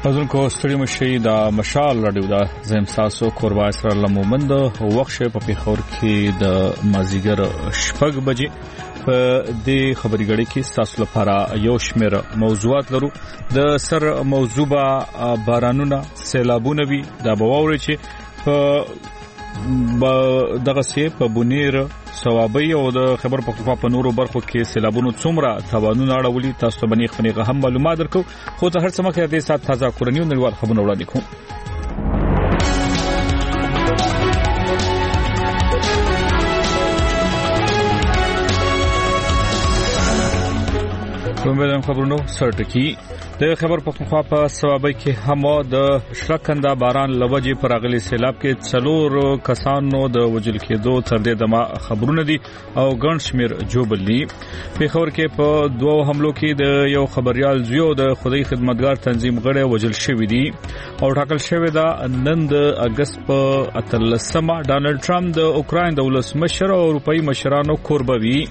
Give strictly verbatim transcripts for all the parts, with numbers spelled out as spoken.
حضرونکو ستړي مشي د مشال رادیو دا زم تاسو کوربا اسرار لمومند وخت شه په پیښور کې د مازیګر شپږ بجې په دې خبري غړي کې تاسو لپاره یو شمېر موضوعات لرو. د سر موضوع بارانونه سیلابونه وي دا بواوري چې په دغه سي په بونیر ثوابي او د خبر پختونخوا په نورو برخو کې سیلابونو څومره توانونه اړولي تاسو ته باندې خپلې هم معلومات درکو. خو ته هر څه مخه دې سات تازه کورنیو نړیوال خبرونه وړاندې کوم. کومبلم خبرونو سرټکی د خبر پختونخوا په ثوابي کې هم د شرکنده باران لوجې پر اغلي سیلاب کې څلور کسانو د وجل کېدو تر دې دمه خبرونه دي او ګڼ شمیر جوبلي. پیښور کې په دوه حملو کې د یو خبريال زیو د خدای خدمتګار تنظیم غړي وجل شوی دي او ټاکل شوی دا نن د اگست په اتلسمه ډانلډ ټرمپ د اوکراین د ولسمشر او اروپאי مشرانو کوربوي.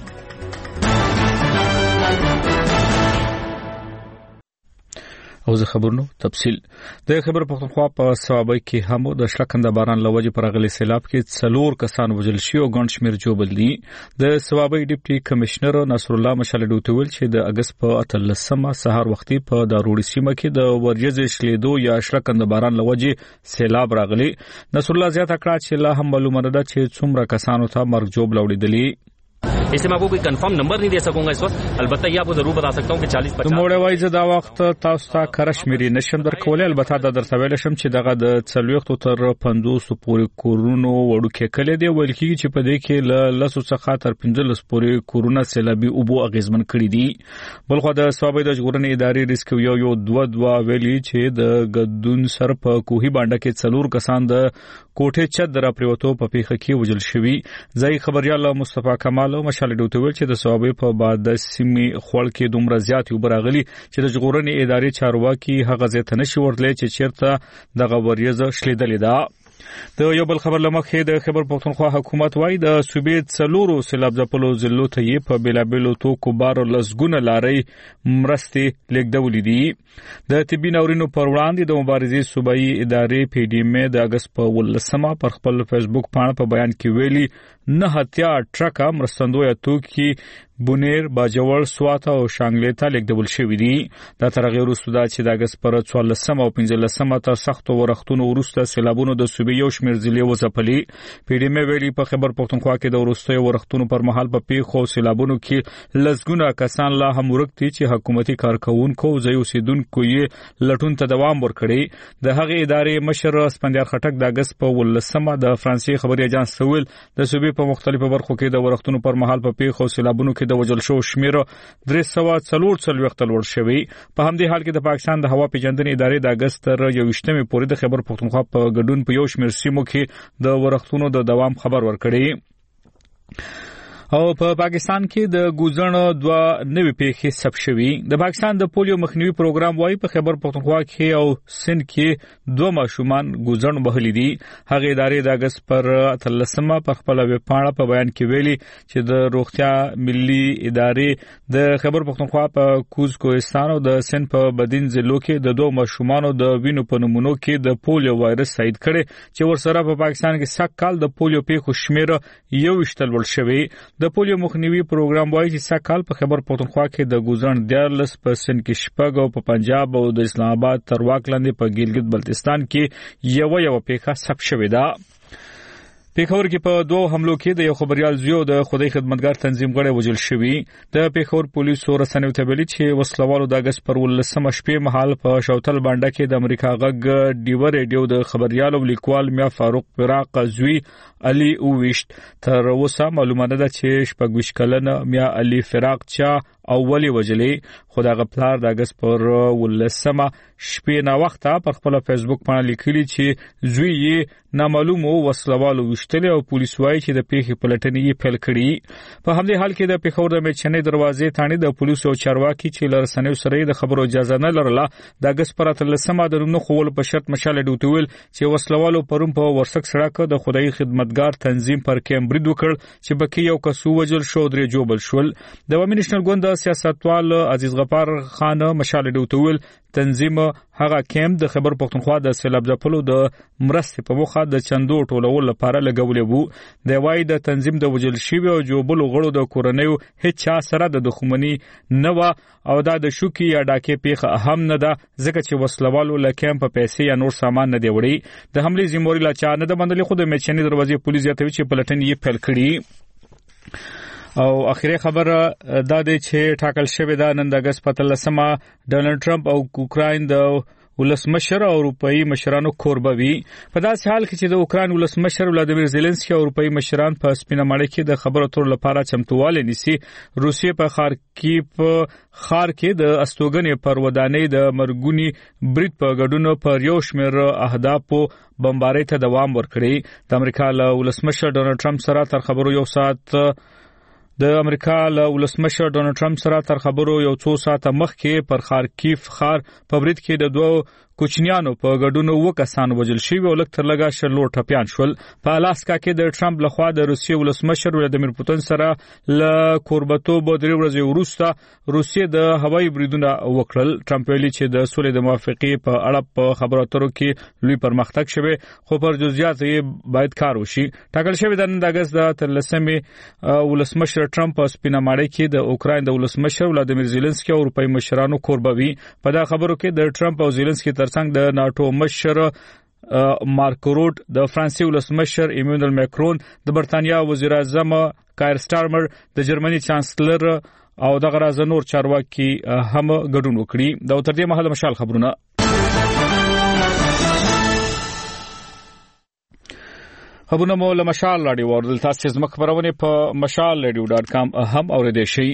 او زه خبرونو تفصیل د خبر پختونخوا په ثوابي کې هم د شلکنده باران لوجې پر غلي سیلاب کې څلور کسان وجل شي او ګڼ شمیر جوبل دي. د ثوابي ډیپټي کمشنر نصر الله مشال ډوتول چې د اگست په اتلسمه سهار وختي په داروړي سیمه کې د ورجز شلیدو یا شلکنده باران لوجې سیلاب راغلي. نصر الله زیاته کړه چې لا هم معلومه ده چې څومره کسانو ته مرګ جوب لوړېدلي. इससे मैं आपको कोई कंफर्म नंबर नहीं दे सकूंगा इस वक्त. अलबत्ता ये आपको जरूर बता सकता हूं कि चालीस पचास موړې وایي دا وخت تاسو ته کرشمیري نشم درکولې. البته دا درته ویل شم چې دغه د څلويختو تر پنځوس پورې کورونو وړو کې کله دی ویل کیږي چې په دې کې ل لسو څخه تر پنځلس پورې کورونه سیلابي او بو اغیزمن کړی دي. بلخو د ثوابي د ژغورنې ادارې ریسکو یو یو دوه دوه ویلي چې د غدون سر په کوهي باندې کې څلور کسان د کوټه چت در پریوتو په پیخه کې وجل شوی. ځای خبريال مصطفی کمال او مشال ډوتول چې د ثوابي په بعد د سیمې خړ کې دومره زیات یو براغلي چې د ژغورنې ادارې چارواکي هغه ځای ته نشي ورتلې چې چیرته دغه وریزه شلیدلې ده. د یو بل خبر لمخې د خبر پختونخوا حکومت وای د صوبې څلورو سیلاب ځپلو ضلعو ته یې په بیلابلو تو کبار لسګونه لارې مرستې لیږدولې دي. د طبي ناورینو پر وړاندې د مبارزې صوبایي ادارې پی ډی ام د اگست په ولسمه پر خپل فیسبوک پاڼه په بیان کې ویلي نه هتیا ټرک مرستندوی توکي بونیر باجوړ سواته او شانګلې ته لیږدول شوې دي. دا تر غیر وروسته چې د اگست پر څوارلسمه او پنځلسمه تر سختو ورښتونو وروسته سیلابونو د صوبې یو شمېر ضلع وځپلي. پی ډی ام ویلي په خبر پختونخوا کې د وروستیو ورښتونو پر مهال په پیښو سیلابونو کې لسګونه کسان لا هم ورکتي چې حکومتي کارکونکو ځای اوسیدونکو یې لټون ته دوام ورکړي. د هغې ادارې مشر اسپندیار خټک د اگست په ولسمه د فرانسې خبري اژانس سویل د صوبې په مختلفو برخو کې د ورښتونو پر مهال په پیښو سیلابونو کې د وجل شو شمیر درې سوه څلور څلوېښت لوړ شوی. په همدې حال کې د پاکستان د هوا پیژندنې ادارې د اگست تر یوویشتمې پورې د خبر پختونخوا په ګډون په یو شمیر سیمو کې د ورښتونو د دوام خبر ورکړي. او په پا پاکستان کې د ګوزن دوه نوې پیښې ثبت شوې. د پاکستان د پولیو مخنیوي پروګرام وايي په خبر پختونخوا کې او سند کې دوه ماشومان ګوزن وهلي دي. هغه ادارې د اگست پر اتلسمه پر خپل ویب پاڼه په بیان کې ویلي چې د روغتیا ملي ادارې د خبر پختونخوا په کوز کوهستان او د سند په بدین ضلعو کې د دوه ماشومانو د وینو په نمونو کې د پولیو وایرس تایید کړي چې ورسره په پاکستان کې سږ کال د پولیو پیښو شمیر یو وشتل ور شوی. د پولیو مخنیوي پروګرام وایي چې سږ کال په خبر پختونخوا کې د ګوزن دیارلس په سند کې شپږ او په پنجاب او د اسلام آباد تر واک لاندې په ګیلګت بلتستان کې یو یو پیښه ثبت شوې ده. پیښور کې په دوه حملو کې د یو خبريال زیو د خدای خدمتګار تنظیم غړي وجل شوی. د پیښور پولیسو رسنیو ته ویلي چې وسلوالو د اگست پر ولسمه شپې مهال په شوتل باندې کې د امریکا غږ ډیو ریډیو د خبريال او لیکوال میا فاروق فراق زوی علي اوويشت. تر اوسه معلومه ده چې شپږ کلنه میا علي فراق چا اولی وجلې. خدای غپلار د اگست پر ولسمه شپې نا وخته پر خپل فیسبوک باندې لیکلي چې زوی یې نامعلوم وسلوالو وشتل او پولیس وايي چې د پیښې پلټنې یې پیل کړې. په همدې حال کې د پیښور د میچنې دروازې ثاني د پولیسو چارواکي چې لرسنیو سره د خبرو اجازه نه لرله د اگست پر اتلسمه د نو خول په شرط مشال ډوټول چې وسلوالو پروم په ورسک سړک د خدای خدمتګار تنظیم پر کیمبرید وکړ چې بکی یو کسو وجل شو درې جوبل شول. د عوامي نېشنل ګوند سیاستوال عزیز غفار خان مشال ډوتول تنظیم هغه کیمپ د خبر پښتونخوا د سیلاب ځپلو د مرستې په موخه د چندو ټولول لپاره لګولې وو د وای د تنظیم د وجل شوی او جوبل غړو د کورنیو هیڅ چا سره د دښمنۍ نه و او دا د شوکی یا ډاکې پیخه اهم نه ده ځکه چې وسلوالو لکم په پیسې یا نور سامان نه دی وړي د حمله زموري لا چا نه د بندلې خو د میچنې دروازې پولیس یاتوي چې پلټن یې پیل کړي او اخیری خبره دا دی چې ټاکل شوی دا نن د اگست په تلسمه ډونالد ټرمپ او اوکراین د ولسمشر او اروپאי مشرانو کوربوي په داسې حال کې چې د اوکراین ولسمشر ولادیمیر زيلنسکي او اروپאי مشران په سپینه ماړه کې د خبرو تر لپاره چمتواله نیسي روسیې په خارکیف خار کې د استوګنې پر ودانۍ د مرګونی برید په ګډون پر یو شمېر اهدافو بمبارۍ ته دوام ورکړي د امریکا له ولسمشر ډونالد ټرمپ سره تر خبرو یو ساعت د امریکا له ولسمشر ډونالد ټرمپ سره تر خبرو یو څو ساعته مخکې پر خارکیف خار په برید کې د دوه کوچنیانو په ګډون و کسان وژل شوي او لکه تر لګا شلور ټپيان شول په الاسکا کې د ټرمپ لخوا د روسیې ولسمشر ولادیمیر پوتین سره ل کوربتو بدري ورځې وروسته روسیې د هوایي بریدونه وکړل ټرمپ ویلي چې د سولې د موافقې په اړه په خبرو اترو کې لوی پرمختګ شوی خو پر جزئیات یې باید کار وشي ټاکل شوی د نن د اگست د تلسمې ولسمشر ټرمپ په سپینه ماړه کې د اوکراین د ولسمشر ولادیمیر زيلنسکي او اروپאי مشرانو کوربوي په دا خبرو کې د ټرمپ او زيلنسکي ترڅنګ د ناتو مشر مارک روټ د فرانسې ولسمشر ایمانوئل ماکرون د برتانیا وزیر اعظم کایر سټارمر د جرمني چانسلر او د غراز نور چارواکي هم ګډون وکړي د تر دې مهاله مشال خبرونه خبرونه مو له مشال رادیو ورل تاسو زما خبرونه په مشال رادیو ډاټ کام هم اوریدئ شئ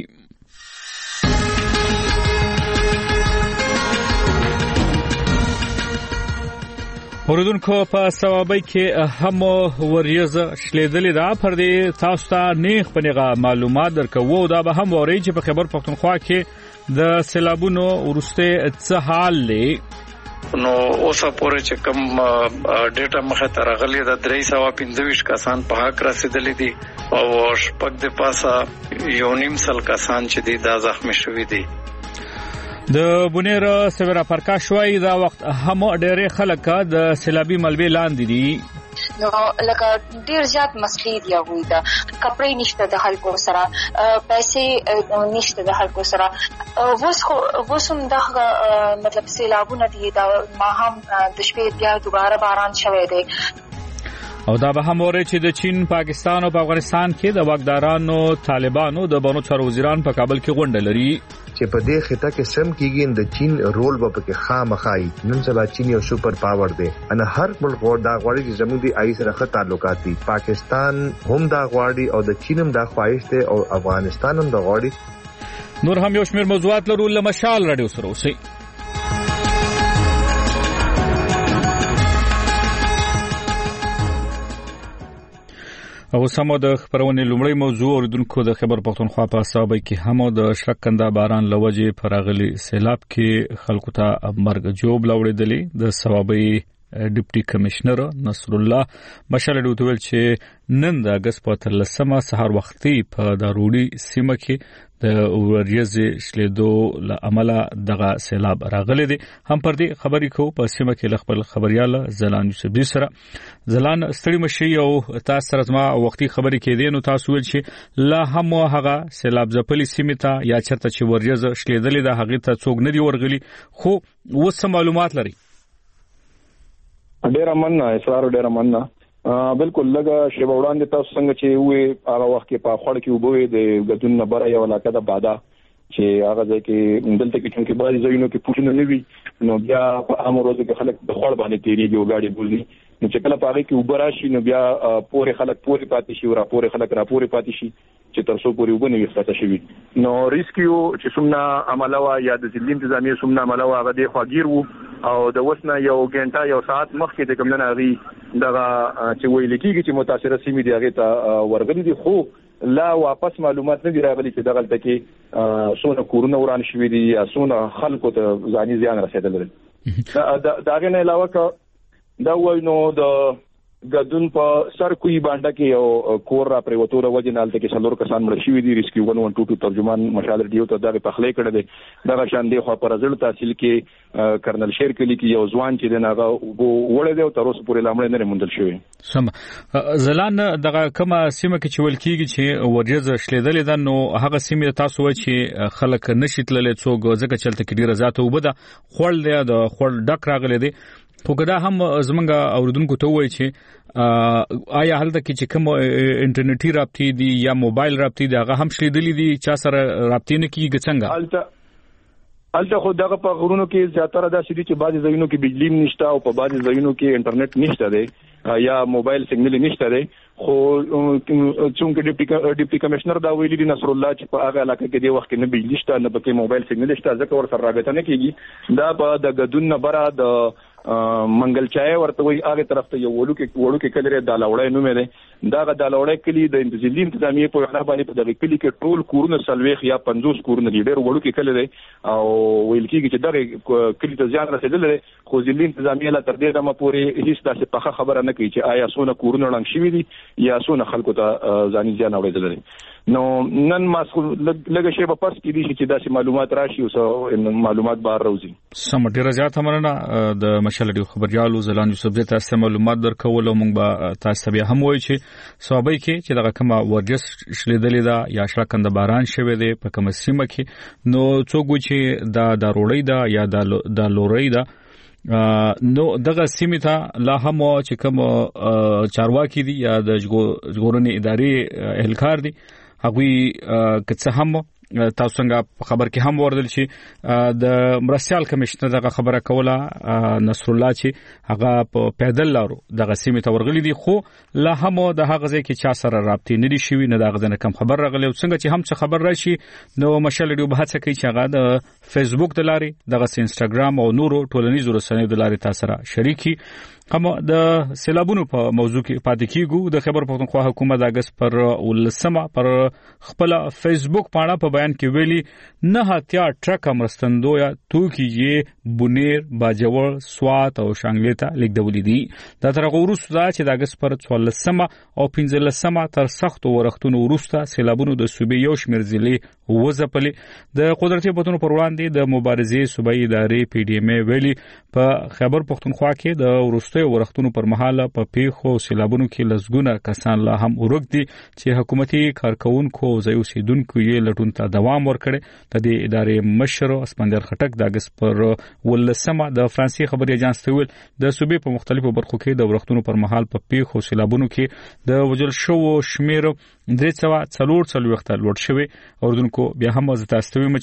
اوردونکو په ثوابي کې هم وریزه شلیدلې دا پر دې تاسو ته نیغ پنیغه معلومات درکوو دا به هم وری چې په خبر پښتونخوا کې د سیلابونو ورسته څه حال لې نو اوسه پورې چې کوم ډیټا مخه تر غلې د درې سو پنځه کسان په حق رسیدلې دي او شپږ د پاسه یو نیم سل کسان چې دي دا زخمی شوي دي د بونیر سویرا پرکاش وای دا وخت هم ډېر خلک د سیلابي ملبې لاندې دي نو لکه ډېر زیات مسلې دی هغوی دا کپړې نشته د خلکو سره پیسې نشته د خلکو سره وس خو وسم دغه مطلب سیلابونه دي دا ما هم د شپې بیا دوباره باران شوی دی او دا به هم وره چې د چین پاکستان او افغانستان کې د واکدارانو طالبانو د بانو چارو وزیران په کابل کې غونډه لري چې په دې خطه کې سم کېږي د چین رول به پکې خامخای نن سبا چین یو سپر پاور دی ان هر ملک ور دا غواړي چې زموږ د آی سره ښه تعلقات دي پاکستان هم دا غواړي او د چین هم دا خواهش دی او افغانستان هم دا غواړي نور هم یو شمېر موضوعات لرو له مشال رادیو سره اوسئ او سمو د خبرونه لومړی موضوع اوریدونکو د خبر پښتونخوا په حسابي کې هم د شرکنده باران لوجه پراغلي سیلاب کې خلکو ته مرګ جوړ لوړېدلې د ثوابي ډیپټي کمشنر نصر الله مشال ډوتول چې نن د اگست په تلسمه سهار وختي په داروډي سیمه کې د وریځ شلیدو له عمله دغه سیلاب راغلي دي هم پر دې خبرې کو په سیمه کې خپل خبريال زلان یوسف سره زلان ستړي مشي او تاسو سره ما وختي خبرې کې دي نو تاسو ول چې لا هم هغه سیلاب ځپلي سیمه ته یا چرته چې وریځ شلیدلې د هغه ته څوک نه دی ورغلي خو وڅ معلومات لري ډیر مننه اسرار ډیر مننه بالکل لګه شی وړاندې تاسو څنګه چې وې هغه وخت کې په خړ کې وبوي د غدون نه بره یو علاقه د بادا چې هغه ځکه کې دلته کې چې بعضي ځایونو کې پوښتنه نه وي نو بیا په امر ورځ کې خلک د خړ باندې تیریږي او گاډي بوزي نو چې کله پاره کې وبراشي نو بیا پورې خلک پورې پاتې شي او را پورې خلک را پورې پاتې شي چې تر څو پورې وبني وسته شي نو ریسکیو چې څومره عملوا یا د ځلیم انتظامی څومره عملوا هغه د خواګیر وو او د وسنه یو غنټه یو ساعت مخکې د کوم نه غي دغه چې ویل کېږي چې متاثره سیمې دی هغه ته ورغلي دي خو لا واپس معلومات نه دی راغلي چې دغه تکي سونه کورونه وران شوي دي یا سونه خلکو ته ځاني زیان رسیدل دا دا غنه علاوه دا وای نو د غدون په سر کوی باندې کې یو کور را پریوتو د وجنالته کې څلور کسان مړ شوي دي. ریسکیو ون ون ټو ټو ترجمان مشال ریډیو ته دا په خلې کړه دي. دا شان دی خو پر ځل تحصیل کې کرنل شیر کلی کې یو ځوان چې دغه وړه دی او تر اوسه پورې لامل نه موندل شوی. سم زلان دغه کومه سیمه کې چې ولکیږي چې ورجز شلیدل ده، نو هغه سیمه تاسو وایي چې خلک نشیتلل څوک ځکه چلته کې ډیره ذات وبده خړل دی د خړل ډک راغلی دی. خو ګدا هم زمونږ اوردونکو ته وایي چې آیا هلته کې چې کوم انټرنیټي رابطې دي یا موبایل رابطې دي هغه هم شلیدلې دي چا سره رابطې نه کیږي څنګه؟ هلته هلته خو دغه په غرونو کې زیاتره داسې دي چې بعضي ځایونو کې بجلی نشته او په بعضي ځایونو کې انټرنیټ نشته دی یا موبایل سیګنل نشته دی. خو څنګه ډیپټي ډیپټي کمشنر دا ویلي دي نصر الله چې په هغه علاقه کې د وخت نه بجلی شته نه پکې موبایل سیګنل شته ځکه ور سره رابطه نه کیږي. دا په د غدون نه برا د منګل چای ورته وي هغه طرف ته یو وړو کې وړو کې کلره د لاوړې نوم دی. دا غ د لاوړې کلی د انتظامی انتظامی په اړه باندې په دغه کلی کې ټول کورونه سلويخ یا پنځوس کورونه ډېر وړو کې کلی دی او ویل کېږي چې دغه کلی ته ځان رسیدل دي. خو ځلې انتظامی لا تر دې دمه پورې هیڅ داسې پخه خبره نه کوي چې آیا سونه کورونه رنګ شوي دي یا سونه خلکو ته ځاني ځان اورېدل دي. نو نن ماسو لږه شی په پس کې دي چې داسې معلومات راشي او معلومات بار راوځي. سم ډیره زیاته مننه د مشال ډیو خبريالو زلان یوسف زه تاسو معلومات درکول او موږ به تاسو بیا هم وایي چې صوبای کې چې دغه کومه ورجس شلیدلې ده یا شړکند باران شوه دی په کومه سیمه کې، نو څوک چې دا د روړی ده یا د لوري ده نو دغه سیمه ته لا هم چې کوم چارواکي دي یا د ژغورنې ادارې اهلکار دي هغوی که څه هم تاسو څنګه خبر کې هم وردل چې د مرسیال کمشنر دغه خبره کوله نصر الله چې هغه په پیدل لارو دغه سیمه ته ورغلي دي، خو لا هم د هغه ځای کې چا سره رابطې نه دي شوي نه دغه نه کم خبر راغلی. څنګه چې هم څه خبر راشي نو مشال ډیو به هڅه کوي چې هغه د فیسبوک د لارې دغه انستګرام او نورو ټولنیزو رسنیو د لارې تاسو سره شریکي. هم د سیلابونو په موضوع کې پاتې کیږو. د خبر پښتونخوا حکومت د اگست پر ولسمه پر خپل فیسبوک پاڼه په بیان کې ویلي نه هتیا ټرک امرستندو یا توکي یې بونیر باجوړ سوات او شانګلیتا لیکدولې دي. دا تر هغه وروسته چې د اگست پر ولسمه او پنځلسمه تر سخت ورختونو وروسته سیلابونو د صوبې یو شمېر ضلع وځپلې. د قدرتي بتونو پر وړاندې د مبارزې صوبایي ادارې پی ډی ایم ای ویلي په خبر پښتونخوا کې د ورستو ورختونو پر مهاله په پیښو سیلابونو کې لزګونه کسان لا هم ورګ دي چې حکومتي کارکونکو ځای اوسیدونکو یې لټون ته دوام ورکړي. د دې ادارې مشر اسپندر خټک د اگست پر ولسمه د فرانسې خبري اژانس ته ویل د صوبې په مختلفو برخو کې د ورختونو پر مهال په پیښو سیلابونو کې د وجل شو شمیر درې سوه څلور څلوېښت لوړ شوی. اوردونکو بیا هم از تاسو ته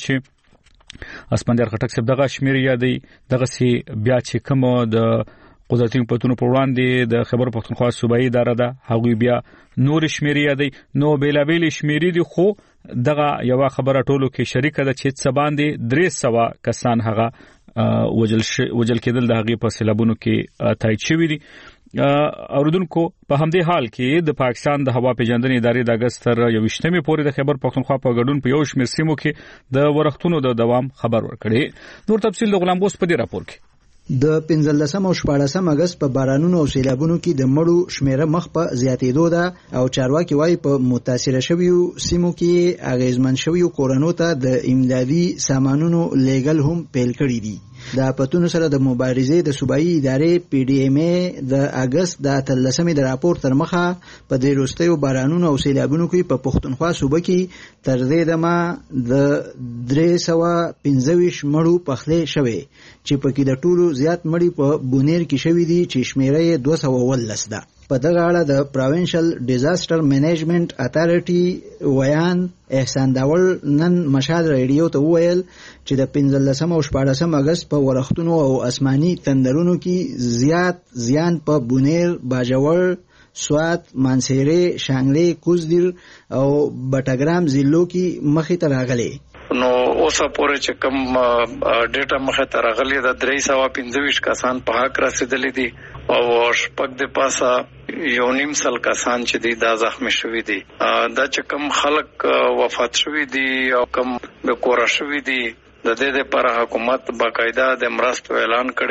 چې اسپندر خټک صاحب دغه شمیر یادې دغه سي بیا چې کوم د قدرتي پتونو پر وړاندې د خبر پښتونخوا صوبایي اداره ده هغوی بیا نور شمیرې یادې نو بیلابیل شمیرې دي. خو دغه یو خبره ټولو کې شریکه ده چې څه باندې درې سوه کسان هغه وجل وجل کېدل د هغې په سیلابونو کې تایید شوي دي. اوردونکو په همدې حال کې د پاکستان د هوا پیژندنې ادارې د اگست تر یوویشتمې پورې د خیبر پښتونخوا په ګډون په یو شمېر سیمو کې د ورښتونو د دوام خبر ورکړی. نور تفصیل د غلام بوس په دې راپور کې. د پنځلسم او شپاړسم اگست په بارانونو او سیلابونو کې د مړو شمیره مخ په زیاتېدو ده او چارواکي وايي په متاثره شویو سیمو کې اغیزمن شویو کورونو ته د امدادي سامانونو لیږل هم پیل کړي دي. د پتونو سره د مبارزې د صوبایي ادارې پی ډی ایم ای د اگست د اتلسمې د راپور تر مخه په دې وروستیو بارانونو او سیلابونو کې په پښتونخوا صوبه کې تر دې دمه د درې سوه پنځه ویشت مړو پخلی شوی چې پکې د ټولو زیات مړي په بونیر کې شوي دي چې شمیره یې دوه سوه اوولس ده. په دغه اړه د پروینشل ډیزاستر مینجمنت اتارټي ویان احسان داول نن مشال ریډیو ته وویل چې د پنځلسم او شپاړسم اگست په ورښتونو او اسماني تندرونو کې زیات زیان په بونیر باجوړ سوات مانسیری شانګلې کوزدیر او بټګرام ضلعو کې مخې ته راغلي. نو اوسه پورې چې کوم ډیټا مخه ته راغلي د درې سوه پنځه ویشت کسان په حق رسیدلې دي او شپږ د پاسه یو نیم سل کسان چې دي دا زخمی شوي دي. دا چې کوم خلک وفات شوي دي او کوم به کور شوي دي د دې لپاره حکومت باقاعده د مرستو اعلان کړی دی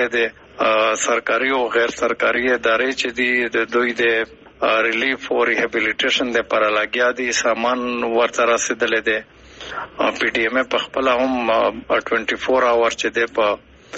سرکاري او غیر سرکاري ادارې چې دي د دوی د ریلیف او ریهابیلیټیشن د پر لګیا دي سامان ورته رسیدلې ده پی ډی ایم په خپل هم چوبیس اور چې ده په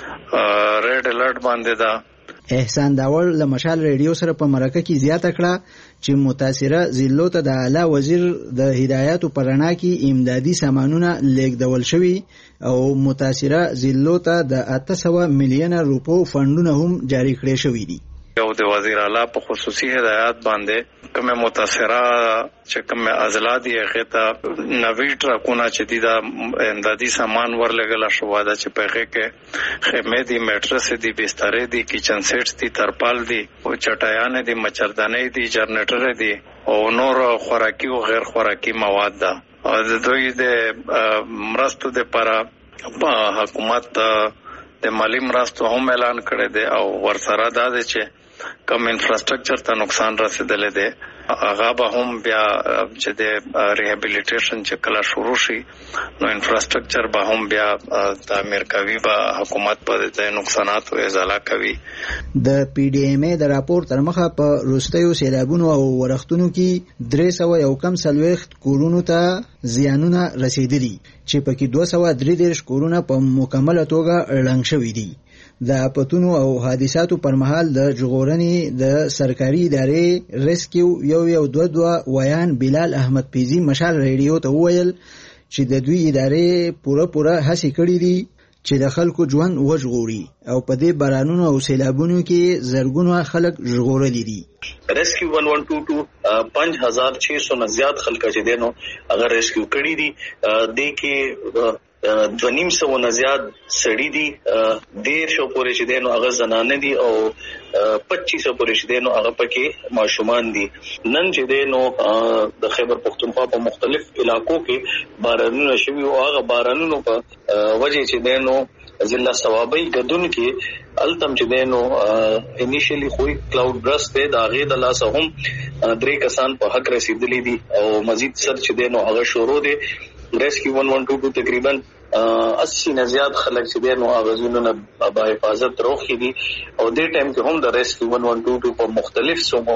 ریډ الرټ باندې ده. احسان داور له مشال ریډیو سره په مرکه کې زیاته کړه چې متاثره ضلعو ته د اعلی وزیر د هدایاتو په رڼا کې امدادي سامانونه لیږدول شوي او متاثره ضلعو ته د اته سوه میلیونه روپو فنډونه هم جاری کړي شوي دي. یو د وزیر اعلی په خصوصي هدایت باندې کومه متاثره چې کومه اضلاع دي هغه ته نوی ټرکونه چې دي د امدادي سامان ورلګل شو دا چې په هغه کې خیمه دي میټرس دي بسترې دي کچن سیټس دي ترپال دي او چټایان دي مچردانې دي جنریټر دي او نور خوراکي او غیر خوراکي مواد ده او د دوی د مرستو د لپاره حکومت د مالی مرستو هم اعلان کړی دی او ورسره دا دی چې کم انفراستراکچر ته نقصان رسیدلی دی هغه به هم بیا چې د ریهابیلیټیشن چې کله شروع شي نو انفراستراکچر به هم بیا تعمیر کوي به حکومت په دې نقصاناتو ازاله کوي. د پی ډی ایم ای د راپور تر مخه په وروستیو سیلابونو او ورښتونو کې درې سوه یو کم څلوېښت کورونو ته زیانونه رسیدلي چې پکې دوه سوه درې دېرش کورونه په مکمله توګه ړنګ شوي دي. د آفتونو او حادثاتو پر مهال د ژغورنې د سرکاري ادارې ریسکیو یو یو دوه دوه ویان بلال احمد پیزي مشال ریډیو ته وویل چې د دوی ادارې پوره پوره هڅې کړې دي چې د خلکو ژوند وژغوري او په دې بارانونو او سیلابونو کې زرګونه خلک ژغورلي دي. ریسکیو ون ون ټو ټو پنځ هزار چھ سو نه زیات خلک چې دي نو اگر ریسکیو کړي دي د کې دو نیم سو نه زیات سړی دي ډیر شو پورې چې دي نو هغه زنانه دي او پچیس سو پورې چې دي نو هغه پکې ماشومان دي. نن چې دي نو د خیبر پختونخوا په مختلف علاقو کې بارانونه شوي او هغه بارانونو په وجه چې دي نو ضلع ثوابي غدون کې التم چې دي نو انیشلی خو کلاود برست ده د هغه د لاسه هم درې کسان په حق رسیدلی دي او مزید سر چې دي نو هغه شروع دي. ریسکیو ون ون ټو ټو تقریبا اسی نه زیات خلک چې دي نو اغازونو نه با حفاظت روخي دي او د ټایم کې هم د ریسکیو ون ون ټو ټو په مختلف سومو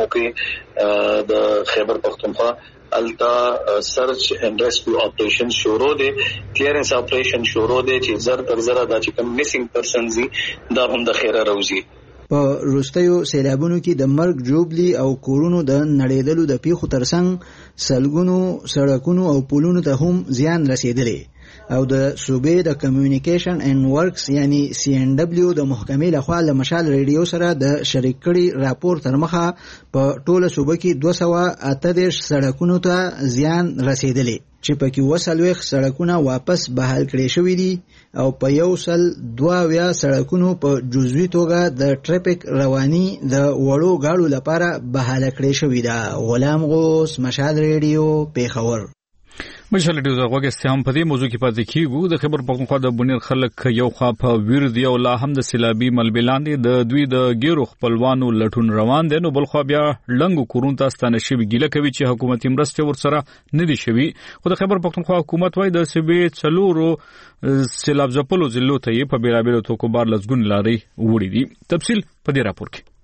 کې د خیبر پختونخوا التا سرچ اینڈ ریسکیو اپریشن شروع دي کلیرنس اپریشن شروع دي چې زر تر زر دا چې کوم میسنګ پرسنز دي دا هم د خیره روزي. په وروستیو سیلابونو کې د مرګ جوړبلي او کورونو د نړېدلو د پیښو ترڅنګ سلګونو سړکونو او پلونو ته هم زیان رسیدلی او د صوبې د کمیونیکیشن اینډ ورکس یعنی سی ان ډبلیو د محکمې لخوا له مشال ریډیو سره د شریک کړي راپور تر مخه په ټوله صوبه کې دوه سوه اته دېرش سړکونو ته زیان رسیدلی چې پکې اووه څلوېښت سړکونه واپس بحال کړي شوي دي او په یو سل دوه اویا سړکونو په جزوي توګه د ټریفیک رواني د وړو ګاډو لپاره بحاله کړي شوي ده. غلام غوث مشال ریډیو پیښور. مشال ډیو زغوګ استهام په دې موضوع کې پاتې کیږو. د خبر پختونخوا د بنیر خلک یو خوا په ویر دی او لا هم د سیلابي ملبلاندې د دوی د ګیرو خپلوانو لټون روان دي نو بل خو بیا لنګو کورون ته ستانه شي ګیله کوي چې حکومتي مرسته ورسره نه دي شوي. خو د خبر پختونخوا حکومت وای د سبې څلورو سیلاب ځپلو ضلعو ته یې په بیلابیلو توکو بار لزګون لاري وړي دي. تفصیل په دې راپور کې.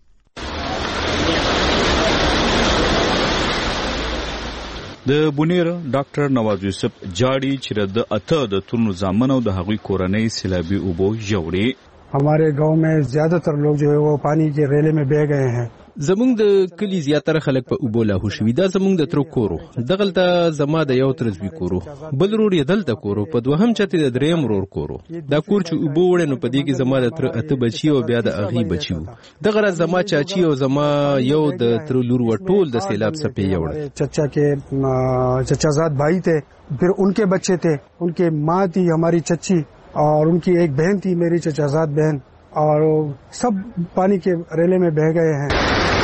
د بونیر ډاکټر نواز یوسف جاړي چې د اته د تورنو زامن او د هغوی کورنۍ سیلابي اوبو جوړي. हमारे गांव में ज्यादातर लोग जो है वो पानी के रेले में बह गए हैं. زمونږ د کلی زیاتره خلک په اوبو لاهو شوي. دا زمونږ د ترو کورو دغلته زما د یو ترزوی کورو بل رور یې دلته کورو په دوهم چتې د دریم رور کورو. دا کور چې اوبو وړي نو په دې کې زما د تر اته بچي او بیا د اغي بچي وو. دغه راز زما چاچی او زما یو د تر لور وټول د سیلاب سپې یوړ. چچا के चचाजाद भाई थे, फिर उनके बच्चे थे, उनके माँ थी हमारी चच्ची और उनकी एक बहन थी मेरी चचाजाद बहन और सब पानी के रेले में बह गए हैं.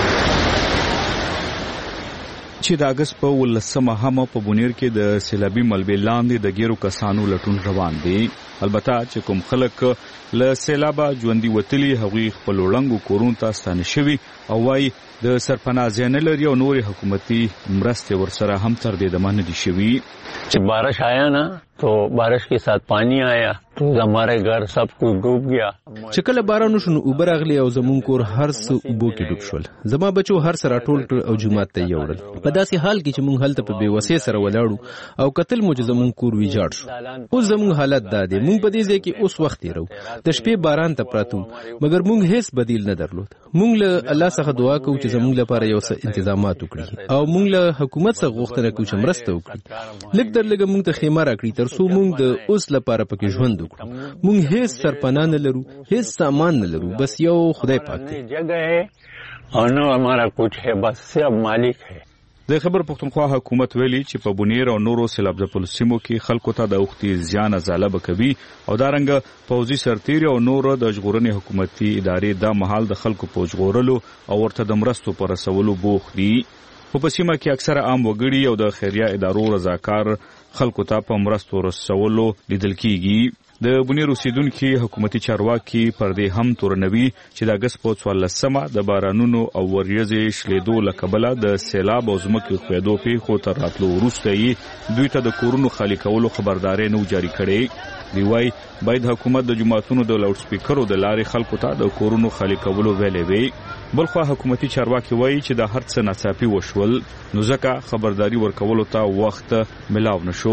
چې د اگست په ولسمه هم په بونیر کې د سیلابي ملبې لاندې د ګیرو کسانو لټون روان دي. البته چې کوم خلک له سیلابه ژوندۍ وتلي هغوی خپل وړنګو کورونو ته ستانه شوي او وايي د سرپناه ځای نه لري او نورې حکومتي مرستې ورسره هم تر دې دمه نه دي شوي. जब बारिश आया ना तो बारिश के साथ पानी आया तो हमारे घर सब कुछ डूब गया. چې کله باران وشو نو اوبه راغلي او زمون کور هر څه اوبو کې ډوب شول. زما بچو هر سره ټول کړ او جومات ته یوړل. په داسې حال کې چې مونږ هلته په بیوسۍ سره ولاړو او قتل مو چې زمون کور ویجاړ شو. اوس زمون حالت دا دی مونږ په دې ځای کې اوس وخت تیرو د شپې باران ته پراتو مګر مونږ هیڅ بدیل نه درلود. مونږ له الله څخه دعا کوو چې زمونږ لپاره یو څه تنظیمات وکړي او مونږ له حکومت څخه غوښتنه کوو چې مرسته وکړي. لږ تر لږه مونږ ته خیمه راکړي تر څو مونږ د اوس لپاره پکې ژوند وکړو. مونږ هیڅ سرپناه نه لرو هیڅ سامان نه لرو بس یو خدای پاک دی. جگہ ہے اور نو ہمارا کچھ ہے بس سب مالک ہے. د خبر پښتونخوا حکومت ویلي چې په بونیر او نورو سیلاب ځپلو سیمو کې خلکو ته د اوختي زیان ازاله کوي او دارنګ پوځي سرتیري او نورو د ژغورنې حکومتي ادارې د محل د خلکو په ژغورلو او ورته د مرستو پر رسولو بوخت دي. په سیمه کې اکثره عام وګړي او د خیریه ادارو رضاکار خلکو ته په مرستو رسولو لیدل کیږي. د بونیر اوسیدونکو حکومتي چارواکي پر دې هم تورنوي چې د اگست په څوارلسمه د بارانونو او وریځې شلیدو له کبله د سیلاب او ځمکې ښویدو پیښو تر راتلو وروسته یې دوی ته د کورونو خالي کولو خبرداری نه جاری کړي. دی وايي باید حکومت د جماعتونو د لاوډ سپیکرو د لارې خلکو ته د کورونو خالي کولو ویلې وي. بلخو حکومتي چارواکي وایي چې د هر څه ناڅاپي وشول نو ځکه خبرداري ورکولو ته وخت ملاو نشو.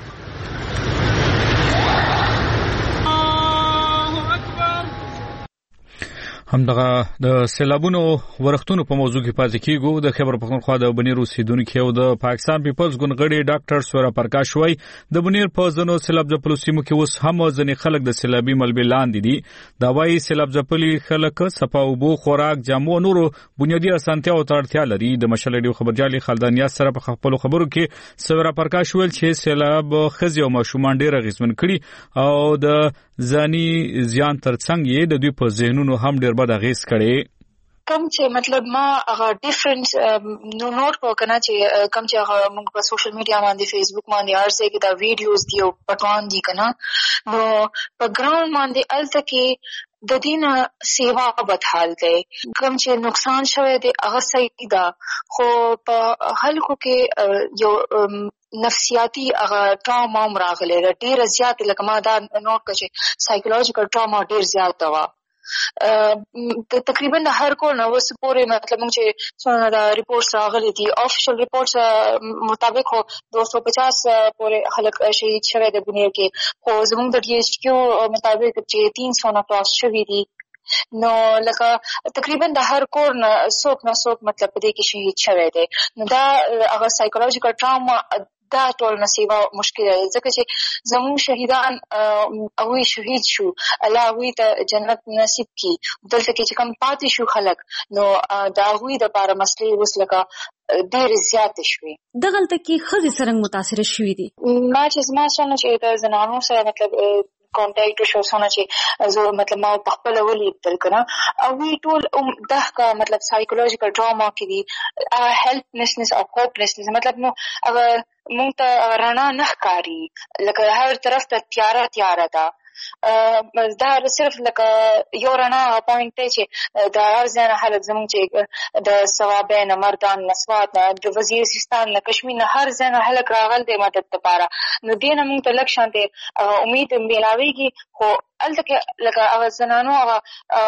همدغه د سیلابونو ورښتونو په موضوع کې پاتې کیږو. د خبر پښتونخوا د بنیر اوسیدونکو او د پاکستان پیپلز ګوند غړي ډاکټر سورا پرکاش وای د بنیر په ځنو سیلاب ځپلو سیمو کې اوس هم ځنې خلک د سیلابي ملبې لاندې دي. دا وایي سیلاب ځپلي خلک صفا اوبو خوراک جامو نورو بنیادی اسانتیاو ته اړتیا لري. د مشال ریډیو خبرجالي خالدانیا سره په خپل خبرو کې سورا پرکاش ویل چې سیلاب خزي او ماشومان ډېر غیزمن کړي او د ځاني زیان ترڅنګ یې د دوی په ذهنونو هم ډېر بد اغیز کړي. کم چې مطلب ما هغه ډیفرنٹ نو نوٹ کو کنه چې کم چې هغه موږ په سوشل میډیا باندې فیسبوک باندې ارزه کې دا ویډیوز دی او پټوان دي کنه نو په ګراوند باندې الته کې د دینه سیوا بدحال دی. کم چې نقصان شوی دی هغه صحیح ده خو په خلکو کې یو نفسیاتی هغه ټراما راغلی ډېر زیات لکه ما دا نوٹ کړ چې سایکولوژیکل ټراما ډېر زیات ده. تقریبا د هر کور نه اوس پورې مطلب موږ چې څونه د ریپورټس راغلي دي افیشل ریپورټس مطابق هو دو سو پچاس پورې خلک شهید شوی د بنیر کې خو زموږ د ډي ایچ کیو مطابق چې تین سو نه کراس شوي دي نو لکه تقریبا د هر کور نه څوک نه څوک مطلب په دې کې شهید شوی دی. نو دا هغه سایکولوژیکل ټراما دا ټول نصیبه مشکل دی ځکه چې زموږ شهیدان هغوی شهید شو الله هغوی ته جنت نصیب کړي. دلته کې چې کوم پاتې شو خلک نو د هغوی دپاره مسلې اوس لکه ډېرې زیاتې شوې. دغلته کې ښځې څرنګه متاثره شوي دي؟ ما چې زما څونه چې د زنانو سره مطلب کانټیکټ وشو څونه چې زه مطلب ما په خپله ولیدل که نه هغوی ټول دغه مطلب سایکولوژیکل ډراما کې دي هیلپلسنس او هوپلسنس مطلب نو هغه مونږ ته رڼا نه ښکاري لکه هر طرف ته تیاره تیاره ده. دا صرف لکه یو رڼا پوینټ دی چې د هر ځای نه خلک زموږ چې د صوابین مردان نسوات د وزیرستان نه کشمیر نه هر ځای نه خلک راغل دی مدد دپاره نو دې نه مونږ ته لږ شانتې امید میلاویږي خو هلته کې لکه هغه زنانو هغه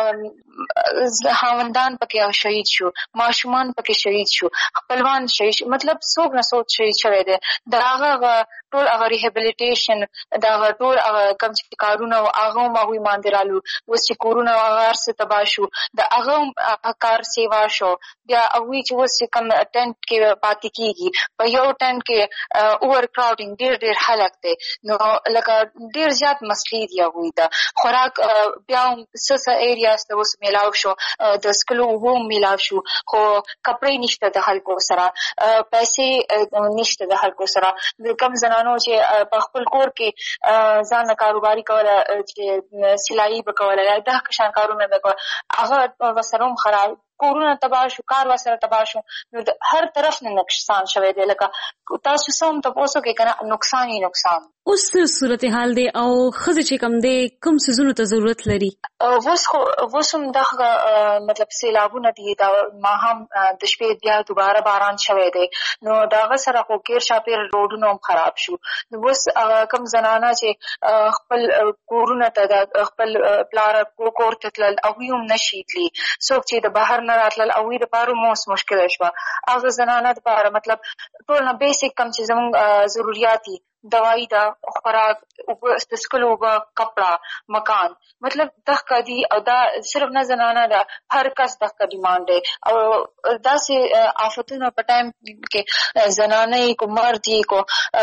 خاوندان پکې شهید شو ماشومان پکې شهید شو خپلوان شهید شو مطلب څوک نه څوک شهید شوی دی. د هغه ټول هغه ریهیبلیټیشن د هغه ټول هغه کوم چې کارونه و هغه هم هغوی باندې رالو اوس چې کورونه هغه هر څه تباه شو د هغه هم کار سیوا شو. بیا هغوی چې اوس چې کوم ټینټ کې پاتې کېږي په یو ټینټ کې اوور کراوډینګ ډېر ډېر خلک دی نو لکه ډېر زیات مسلې دي هغوی ته. خوراک بیا هم څه څه ایریاز ته اوس میلاو شو د څښلو اوبه هم میلاو شو خو کپړې نشته د خلکو سره پیسې نشته د خلکو سره. د کم زنانو چې په خپل کور کې ځان نه کاروباري کوله چې سلایي به کوله یا دغه قشان کارونه به کوله هغه ورسره هم خراب کورونه تباه شو کار ورسره تباه شو نو د هر طرف نه نقصان شوی دی لکه تاسو څه هم تپوسو کې که نه نقصان یې نقصان. اوس صورتحال دی او خزه چې کم دی کوم سيزونو ته ضرورت لري؟ وس خو وسم دغه مطلب سیلابونه دي دا ما هم د شپې بیا دوباره باران شوی دی نو داغه سره خو کیر شاپیر روډونو خراب شو نو وس کم زنانه چې خپل کورونه ته خپل پلار کور ته تلل او هم نشیتلی څوک چې د بهر نه راتلل او د پاره موس مشکل شو هغه زنانه لپاره مطلب ټول نه بیسیک کم چې زموږ ضرورت دي دوائی دا خوراک د سکلو با کپڑا مکان مطلب دغه دی او دا صرف نه زنانه دا هر کس دغه ډیماند دی او دا سي آفتونو په ټایم کې زنانه کو مرد کو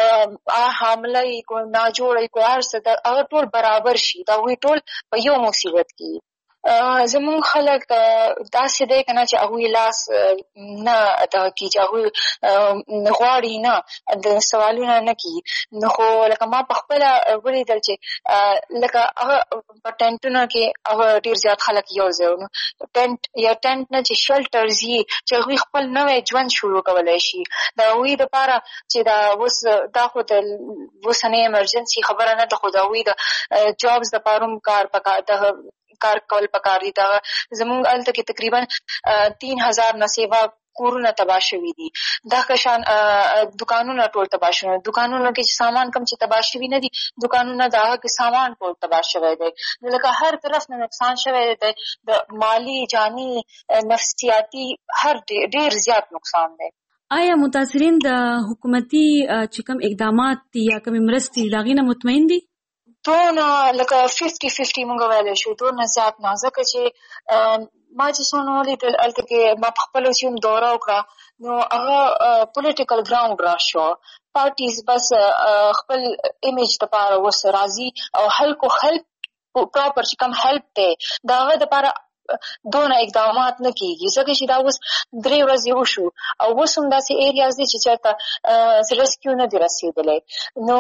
حامله کو ناجوړ کو هر څه دا ټول برابر شي دا وی ټول په یو مصیبت کې زمون خلک داسې دی کنه چې هغه لاس نه دا کی چې هغه غواړي نه د سوالونه نه کی نو خو لکه ما په خپل ولیدل چې لکه هغه په ټنټونو کې هغه ډیر زیات خلک یو ځای نو ټنټ یا ټنټ نه چې شلټرز یې چې هغه خپل نوې ژوند شروع کولای شي دا وی د پاره چې دا وس دا خو د وسنه ایمرجنسي خبره نه ده خو دا وی د جابز د پاروم کار پکا د کار کول پکاري دا زموږ الته کې تقریبا تین هزار نصیبه کورونه تباہ شوي دي دا کشان دکانونه ټول تباہ شوي دکانونو کې سامان کم چې تباہ شوي نه دي دکانونه دا کې سامان ټول تباہ شوی دی لکه هر طرف نه نقصان شوی دی د مالی جانی نفسیاتی هر ډیر زیات نقصان دی آیا متاثرین د حکومتي چې کوم اقدامات دي یا کوم مرستې داغې نه مطمئن دي؟ دونه لکه ففټي ففټي مونږ ویلی شو دونه زیات نه ځکه چې ما چې څونه ولیدل هلته کې ما په خپلو چې هم دوره وکړه نو هغه پولیټیکل ګراونډ را شو پارټیز بس خپل ایمیج دپاره اوس راځي او خلکو خلک پراپر چې کوم هیلپ دی د هغه دپاره دونه اقدامات نه کیږي ځکه چې دا اوس درې ورځې وشو او اوس هم داسې ایریاز دي چې چېرته ریسکیو نه دي رسېدلی نو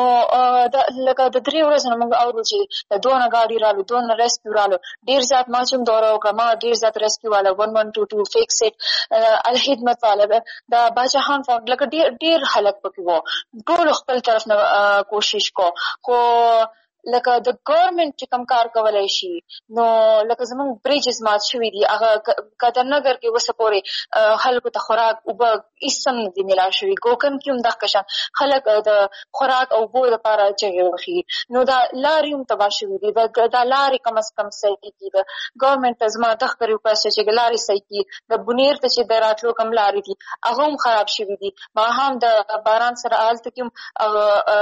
لکه د درې ورځو نه موږ اورو چې دونه ګاډي رالو دونه ریسکیو رالو ډېر زیات ما چې هم دوره وکړه ما ډېر زیات ریسکیو والا ون ون ټو ټو فیکس اټ الخدمت والا د باچاخان فاونډ لکه ډېر ډېر خلک پکې وو ټولو خپل طرف نه کوشش کو خو لکه د ګورنمنت چې کوم کار کولای شي نو لکه زموږ بریجز مات شوي دي هغه قدرنګر کې اوسه پورې خلکو ته خوراک اوبه هېڅ هم نه دي میلاو شوي ګوکن کې هم دغه قشان خلک د خوراک او اوبو دپاره چغې وهي نو دا لارې هم تباه شوي دي دا لارې کم از کم صحیح کړي د ګورنمنت ته زما دغه ریکویسټ چې لارې صحیح کړي د بونیر ته چې د راتلو کوم لارې دي هغه هم خراب شوي دي ما هم د باران سره هلته کې هم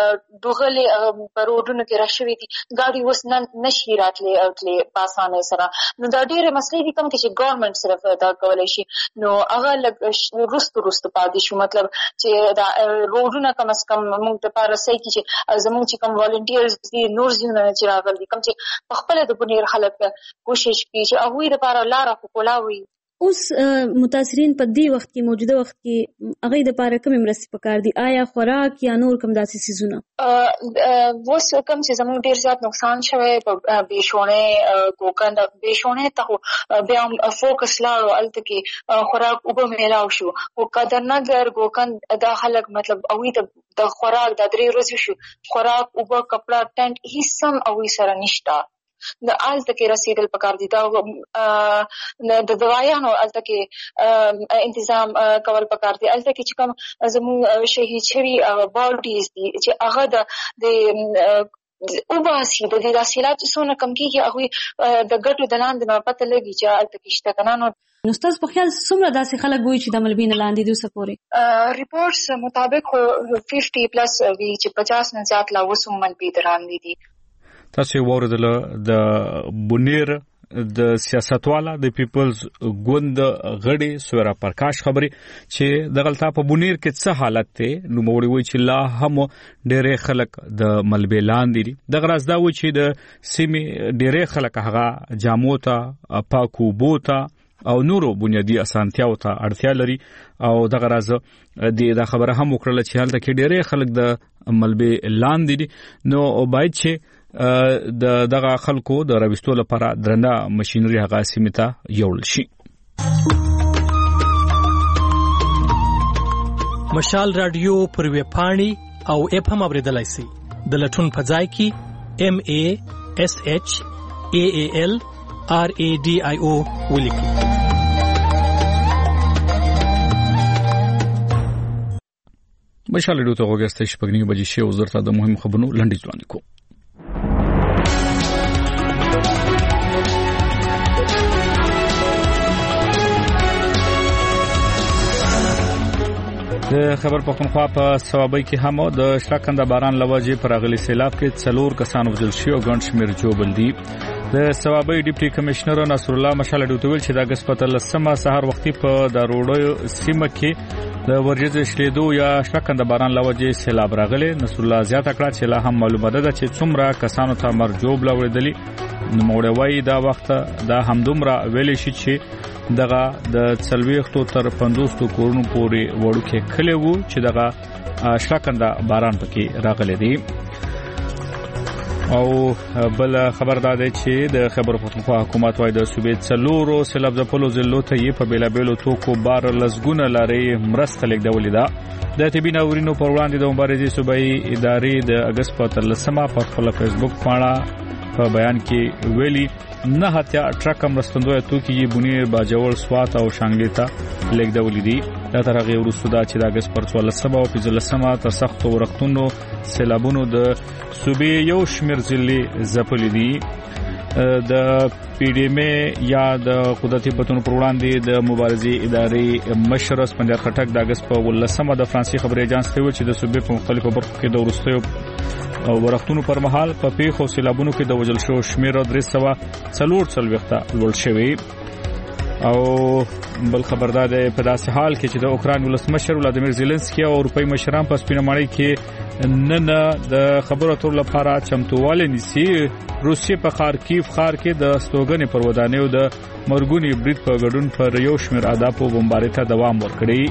ډوغلې په روډونو کې را شوي دي ګاډي اوس نشي راتلی او تللی په اسانۍ سره نو دا ډېرې مسلې دي کوم کې چې ګورنمنټ صرف دا کولی شي نو هغه لږ وروسته وروسته پاتې شو مطلب چې دا روډونه کم از کم موږ دپاره صحیح کړي چې زموږ چې کوم والنټیرز دي نور ځایونه چې راغلي دي کوم چې پخپله د بونیر خلک کوشش کړي چې هغوی دپاره لاره خو کولا وي اوس متاثرین په دې وخت کې موجوده وخت کې هغې دپاره کومې مرستې پکار دي آیا خوراک یا نور کوم داسې څیزونه اوس کوم چې زموږ ډېر زیات نقصان شوی په بېشونې ګوکن بېشونې ته خو بیا هم فوکس لاړو هلته کې خوراک اوبه میلاو شو خو قدرنګر ګوکن دا خلک مطلب هغوی ته د خوراک دا درې ورځې شو خوراک اوبه کپړه ټنټ هېڅ هم هغوی سره نشته د هلته کې رسېدل پکار دي دا د دوایانو هلته کې انتظام کول پکار دي هلته کې چې کوم زموږ شهید شوي باډیز دي چې هغه د وباسي د دې دا سیلاب چې څونه کم کېږي هغوی د ګټو د لاندې نه پته لګي چې هلته کې شته که نه نو نو ستاسو په خیال څومره داسې خلک وایي چې د ملبې نه لاندې دي اوسه پورې ریپورټس مطابق خو ففټي پلس وي چې پچاس نه زیات لا اوس هم ملبې د لاندې دي تاسو یې واورېدله د بونیر د سیاستواله د پیپلز ګوند غړي سویرا پرکاش خبرې چې دغلته په بونیر کې څه حالت دی نوموړي وایي چې لا هم ډېرې خلک د ملبې لاندې دي دغه راز دا وایي چې د سیمې ډېرې خلک هغه جامو ته پاکو اوبو ته او نورو بنیادي اسانتیاو ته اړتیا لري او دغه راز دا خبره هم وکړله چې هلته کې ډېرې خلک د ملبې لاندې دي نو باید چې د دغه خلکو د راوستلو لپاره درنه ماشينري هغه سیمه ته یوړل شي مشال رادیو پر ویب پاڼې او اپ هم اوریدلای شي د لټون په ځای کې M A S H A A L R A D I O ولیکئ. مشال ډیو ته وګورئ چې پګنی بجې شی وزارت د مهم خبرونو لنډیز وړاندې کوم. د خبر پښتونخوا په ثوابۍ کې هم د شراکنده باران لوجې پر غلي سیلاب کې څلور کسان وژل شوي او ګڼ شمېر جوړ دي. د ثوابۍ ډیپټي کمشنر نصر الله مشال ډیو ته ویل چې د اگست په لسمه سحر وختي په داروډو سیمه کې د ورجې شلیدو یا شراکنده باران لوجې سیلاب راغلي. نصر الله زیاته کړه چې لا هم معلومه ده چې څومره کسانو ته مرجوب لوړېدلي. نوموړی دا وخت دا همدومره ویل شي چې دغه د څلويختو تر پنځوستو کورونو پورې وړوکې کلی وو چې دغه شراکنده باران پکې راغلي دي. او بل خبر دا دی چې د خبر پښتونخوا حکومت وايي د صوبې څلورو سیلاب ځپلو ضلعو ته یې په بیلابیلو توکو بار لزګونه لارې مرسته لیږدولې ده. د طبي ناورینو پر وړاندې د مبارزې صوبایي ادارې د اگست په تلسمه په خپل فیسبوک پاڼه په بیان کې ویلي نه هتیا ټرک مرستندوی توکي یې بونی باجوړ سوات او شانګلې ته لیږدولې دي. دا تر هغه وروسته د چې د اگست پر څوارلسمه او پنځلسمه تر سختو ورښتونو سیلابونو د صوبې یو شمېر ضلعې ځپلې دي. د پی ډی ایم یا د قدرتي بتونو پر وړاندې د مبارزې ادارې مشر اسپندیار خټک د اگست په ولسمه د فرانسې خبري ایجانس ته ویل چې د صوبې په مختلفو برخو کې د ورستیو او ورښتونو پر مهال په پیښو سیلابونو کې د وژل شو شمېر درې سوه څلور څلوېښت لوړ شوی. او بل خبردار دی په داسې حال کې چې د اوکراین ولسمشر ولادیمیر زيلنسکي او اروپאי مشران په سپینمړی کې نن د خبرو اترو لپاره چمتووالی نیسي. روسیې په خارکیف ښار کې د ستوګنې پر ودانیو د مرګونی برید په ګډون پر یو شمېر اهدافو بمبارۍ ته دوام ورکړي.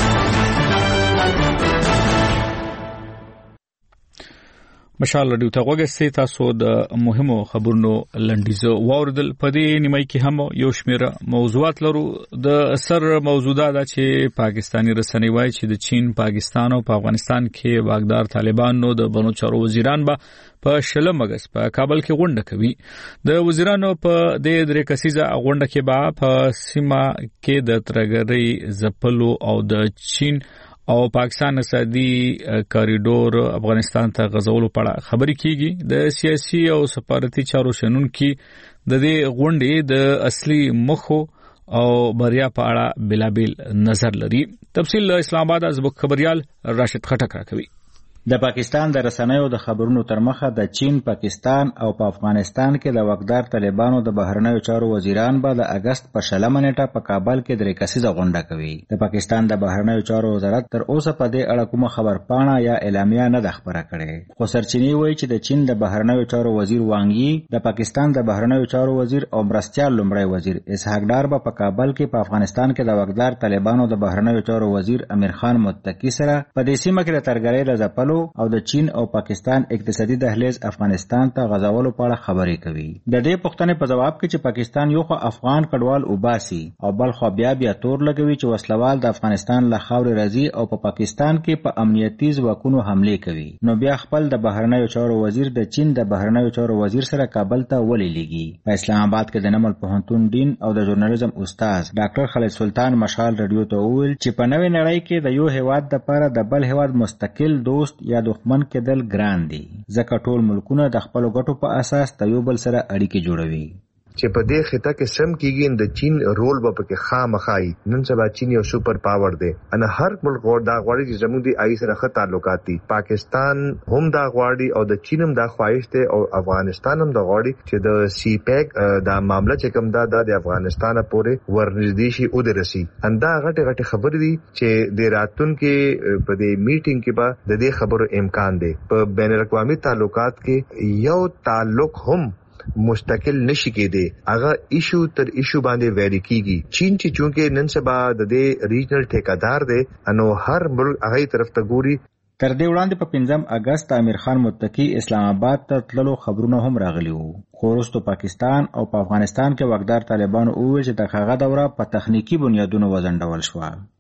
مشال ډیو ته وګورئ تاسو د مهمو خبرونو لنډیز واوردل. په دې نیمه کې هم یو شمېر موضوعات لرو. د سر موضوع دا ده چې پاکستانی رسنۍ وایي چې د چین، پاکستان او په افغانستان کې واګدار طالبانو د بنو چارو وزیران به په شلم اگست په کابل کې غونډه کوي. د وزیرانو په دې درې کسیزه غونډه کې به په سیمه کې د ترګرۍ ځپلو او د چین او پاکستان اقتصادي کاریډور افغانستان ته غځولو په اړه خبرې کیږي. د سیاسي او سفارتي چارو شنونکي د دې غونډې د اصلي مخو او بریا په اړه بلابل نظر لري. تفصیل اسلام آباد از خبريال راشد خټک راکوي. د پاکستان د رسنیو د خبرونو تر مخه د چین، پاکستان او په افغانستان کې د واکدار طالبانو د بهرنیو چارو وزیران به د اگست په شلمه نیټه په کابل کې درې کسیزه غونډه کوي. د پاکستان د بهرنیو چارو وزارت تر اوسه په دې اړه کومه خبر پاڼه یا اعلامیه نه ده خبره کړې. خو سرچینې وایي چې د چین د بهرنیو چارو وزیر وانګ یي، د پاکستان د بهرنیو چارو وزیر او مرستیال لومړی وزیر اسحاق ډار به په کابل کې په افغانستان کې د واکدار طالبانو د بهرنیو چارو وزیر امیر خان متقی سره په دې سیمه کې د ترګرۍ د ځپلو او د چین او پاکستان اقتصادي دهلیز افغانستان ته غځولو په اړه خبرې کوي. د دې پوښتنې په جواب کې چې پاکستان یو خو افغان کډوال وباسي او بل خو بیا بیا تور لګوي چې وسلوال د افغانستان له خاورې راځي او په پاکستان کې په امنیتي ځواکونو حمله کوي، نو بیا خپل د بهرنیو چارو وزیر د چین د بهرنیو چارو وزیر سره کابل ته ولې لیږي. په اسلام آباد کې د نمل پوهنتون دین او د ژورنالیزم استاد ډاکټر خالد سلطان مشال رادیو ته وویل چې په نوې نړۍ کې د یو هیواد لپاره د بل هیواد مستقل دوست یا دښمن کېدل ګران دي، ځکه ټول ملکونه د خپل ګټو په اساس د یو بل سره اړیکې جوړوي. چې په دې خطه کې سم کېږي د چین رول به پکې خامخای. نن سبا چین یو سپر پاور دی ان هر ملک ور دا غواړي چې زموږ د آی سره خط تعلقات دي. پاکستان هم دا غواړي او د چین هم دا خواهش دی او افغانستان هم دا غواړي چې د سی پیک دا معاملې چې کوم دا د افغانستان پورې ورنږدې شي او درسي. اندا غټه غټه خبر دي چې د راتون کې په دې میټینګ کې به د دې خبرو امکان دی. په بین الاقوامي تعلقات کې یو تعلق هم مستقل نشي کېدی، هغه ایشو تر ایشو باندې ویری کیږي. چین چې چونکه نن سبا د دې ریجنل ټیکادار دی انو هر ملک هغه طرف ته ګوري. تر دې وړاندې په پنځم اگست امیر خان متقی اسلام آباد ته تللو خبرونه هم راغلي وو. خو وروسته پاکستان او په افغانستان کې واکدار طالبانو وویل چې د هغه دوره په تخنیکی بنیادونو وزندول شوه.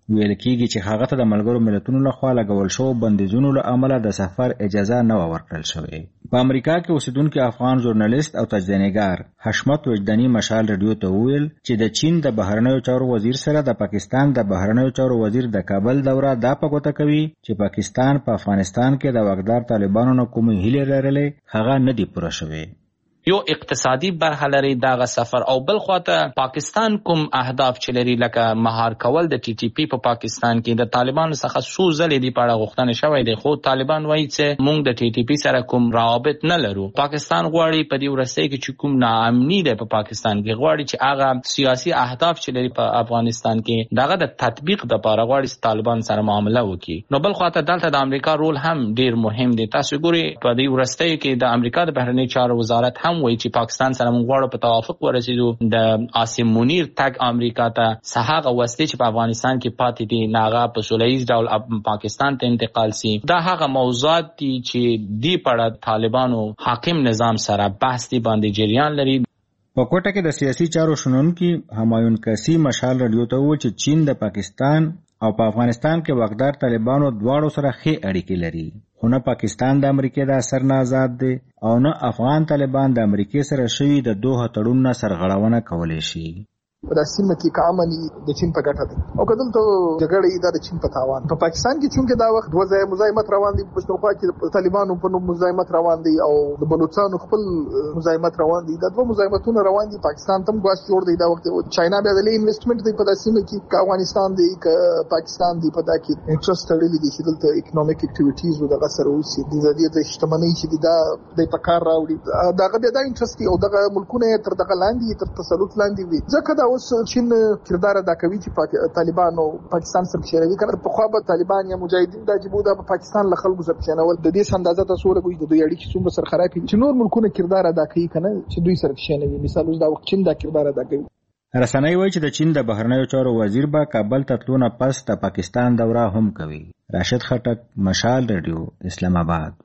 ویل کېږي چې هغه ته د ملګرو ملتونو لخوا لګول شو بندیزونو له امله د سفر اجازه نه ورکړل شوې. په امریکا کې اوسیدونکي افغان ژورنالیست او تجزیه‌نګار حشمت وجداني مشال رادیو ته وویل چې د چین د بهرنیو چارو وزیر سره د پاکستان د بهرنیو چارو وزیر د کابل دوره دا په ګوته کوي چې پاکستان په افغانستان کې د واکدار طالبانو نه کومې هیلې لرلې هغه نه دي پوره شوې. یو اقتصادي برخه لري دغه سفر او بل خواته پاکستان کوم اهداف چې لري لکه مهار کول د ټي ټي پی په پاکستان کې د طالبانو څخه څو ځلې دی په اړه غوښتنه شوې ده، خو طالبان وایي چې موږ د ټي ټي پی سره کوم روابط نه لرو. پاکستان غواړي په دې ورسته کې چې کوم ناامني ده په پاکستان کې غواړي چې هغه سیاسي اهداف چې لري په افغانستان کې دغه د تطبیق د لپاره غواړي طالبان سره معامله وکړي. نو بل خواته دلته د امریکا رول هم ډیر مهم دی. تاسو ګورئ په دې ورسته کې د امریکا د بهرنی چارو وزارت هم وایي چې پاکستان سره موږ غواړو په توافق ورسېدو د عاصم منیر تګ امریکا ته صحاغه وسلې چې په افغانستان کې پاتې دي ناغه په سولهییز ډول پاکستان ته انتقال سي. دا هغه موضوعات دي چې دی په طالبانو حاکم نظام سره بحث دی باندې جریان لري. په کوټه کې د سیاسي چارو شنونکي همایون کسی مشال رادیو ته وویل چې چین د پاکستان او په افغانستان کې واکدار طالبانو دواړو سره ښې اړیکې لري، خو نه پاکستان د امریکای د اثر نه آزاد دی او نه افغان طالبان د امریکای سره شوي د دوه تړون نه سرغړونه کولی شي. په داسې سیمه کې کامني د چین په ګټه ده او کدل ته جګړه دا د چین په تاوان. په پاکستان کې چونکې دا وخت دوه ځای مزاحمت روان دي، په پښتونخوا کې طالبانو په نوم مزاحمت روان دي او د بلوچستان خپل مزاحمت روان دي. دا دوه مزاحمتونه روان دي. پاکستان تم غواړي جوړ دی دا وخت چاینا بیا د انویسټمنټ دی په داسې سیمه کې کا افغانستان دی کا پاکستان دی په دا کې انټرست لري دي چې دلته اکونومیک اکټیویټیز او دغه سره اوسي د دې د اجتماعي چې دا د پکار راوړي دغه بیا د انټرست او دغه ملکونه تر دغه لاندې تر تسلط لاندې وي. ځکه دا اوس چین کردار ادا کوي چې طالبان او پاکستان سره شریک کړي. په خو به طالبان یا مجاهدین د جبوده په پاکستان له خلکو سره شنول د دې اندازه تاسو ورغوي د دوی اړیکې څومره سره خراب دي چې نور ملکونه کردار ادا کوي کنه چې دوی سره شنوي. مثال اوس دا وخت چین دا کردار ادا کوي. رسنۍ وایي چې د چین د بهرنیو چارو وزیر به کابل ته تلونه پس د پاکستان دوره هم کوي. راشد خټک، مشال رادیو، اسلام آباد.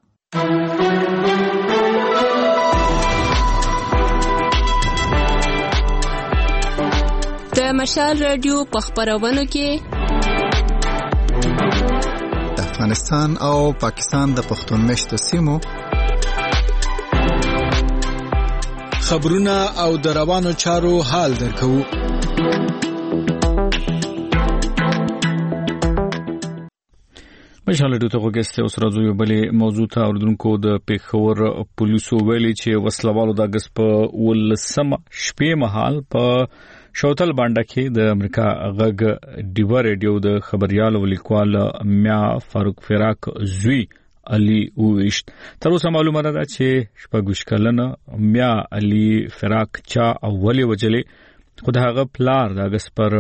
د مشال رادیو په خبرونو کې د افغانستان او پاکستان د پښتون مشتو سیمو خبرونه او د روانو چارو حال درکو. مشال رادیو ته وګورئ اوس راځو یو بلې موضوع ته. اوردونکو د پیښور پولیسو ویلي چې وسلوالو د اگست په ولسمه شپې مهال په شوتل بانډه کې د امریکا غږ ډیوا رادیو د خبريال ولیکوال میا فاروق فراق زوی علي وویشت. تر اوسه معلومه ده چې شپږ کلنه میا علي فراق چا اولي وجلې خو دغه پلار د اگست پر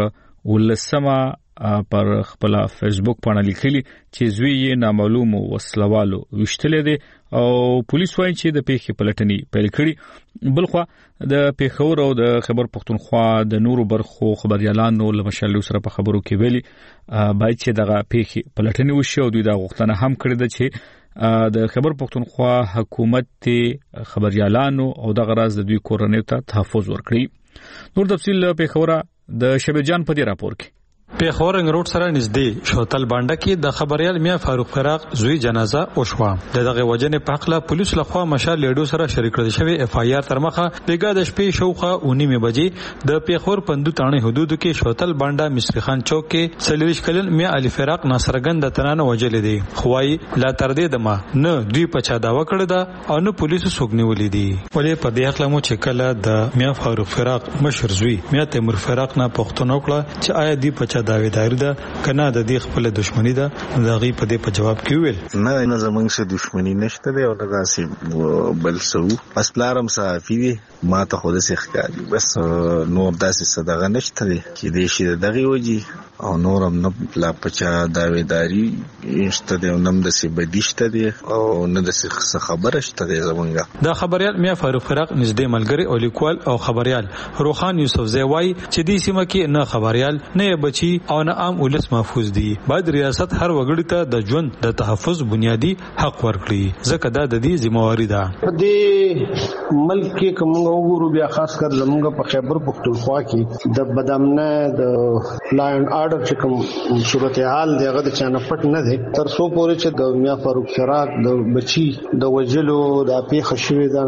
ولسمه پر خپل فیسبوک باندې لیکلي چې زوی یې نامعلوم وسلوالو وشتلې دي او پولیس وايي چې د پیښې پلټنې پیل کړي. بلخوا د پیښور او د خیبر پختونخوا د نورو برخو خبريالانو له مشالو سره په خبرو کې ویلي باید چې دغه پیښې پلټنې وشي او دوی دا غوښتنه هم کړې ده چې د خیبر پختونخوا حکومت خبريالانو او د غراز د دوی کورنۍ ته تحفظ ورکړي. نور تفصیل پیښور د شبیر جان په دې راپور کې. پیښور رنګ روډ سره نږدې شوتل بانډه کې د خبريال میا فاروق فراق زوی جنازه وشوه. دغه وجنې په حق له پولیس لخوا مشال لیډو سره شریک کړل شوی اف آی آر تر مخه بیګا د شپې شوخه اونیمه بجې د پیښور پندو تانه حدود کې شوتل بانډه مصری خان چوک کې سلیریش کلن میا علي فراق ناصرګند تنانه وجلې دي. خوای لا تر دې دمه نه دوی په چا داوا کړی دا او نه پولیس سوګنی ولې دي. ولې په دې حق له مو چې کله د میا فاروق فراق مشر زوی میا تیمور فراق نه پښتنو کړه چې آیا دی په داویدار ده کنه د دې خپل دښمنی ده دا غي په دې په جواب کې ویل نه نه زمونږ سره دښمنی نشته دی او نه داسې بل څه بس پلارم صحافي دی ما ته خود سي ښکاري بس نو داسې صدقه نشته دی چې دې شي دغه وږي او نورم نه لا پچا داویداری نشته دی او نم د سي بدیشته دی او نه د څه خبره شته دی زمونږه. دا خبريال میا فاروق فراق نږدې ملګری او لیکوال او خبريال روخان یوسف زوی چې دې سیمه کې نه خبريال نه بچي او نه عام ولس محفوظ دي. باید ریاست هر وګړي ته د ژوند د تحفظ بنیادی حق ورکړي ځکه دا د دې ذمہواری ده. په دې ملک کې کوم وګورو بیا خاص کر زمونږ په خیبر پختونخوا کې د بدامنه د لا اینڈ آرډر چې کوم صورتحال دی هغه د چانه پټ نه دی تر څو پورې چې د میا فاروق فراق د بچي د وجلو د پیښه شوې ده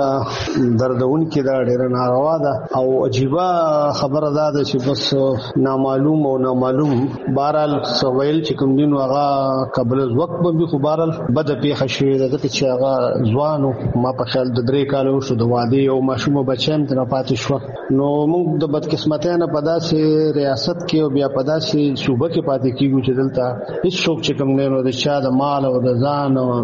ډیره دردونکې ده ډیره ناروا ده او عجیبه خبره ده چې بس نامعلوم او نامعلوم بهرحال سویل چې کوم دین هغه قبل وخت به خو بهرحال بد پیښه شوې ده ځکه چې هغه ځوانو ما په خیال د درې کالو شو د واده او ماشوم بچیم ته پاتې شو نو موږ د بدقسمتۍ نه په داسې ریاست کې او بیا په داسې صوبه کې پاتې کیږو چې دلته هیڅ څوک چې کوم نه نو د چا د مال او د ځان او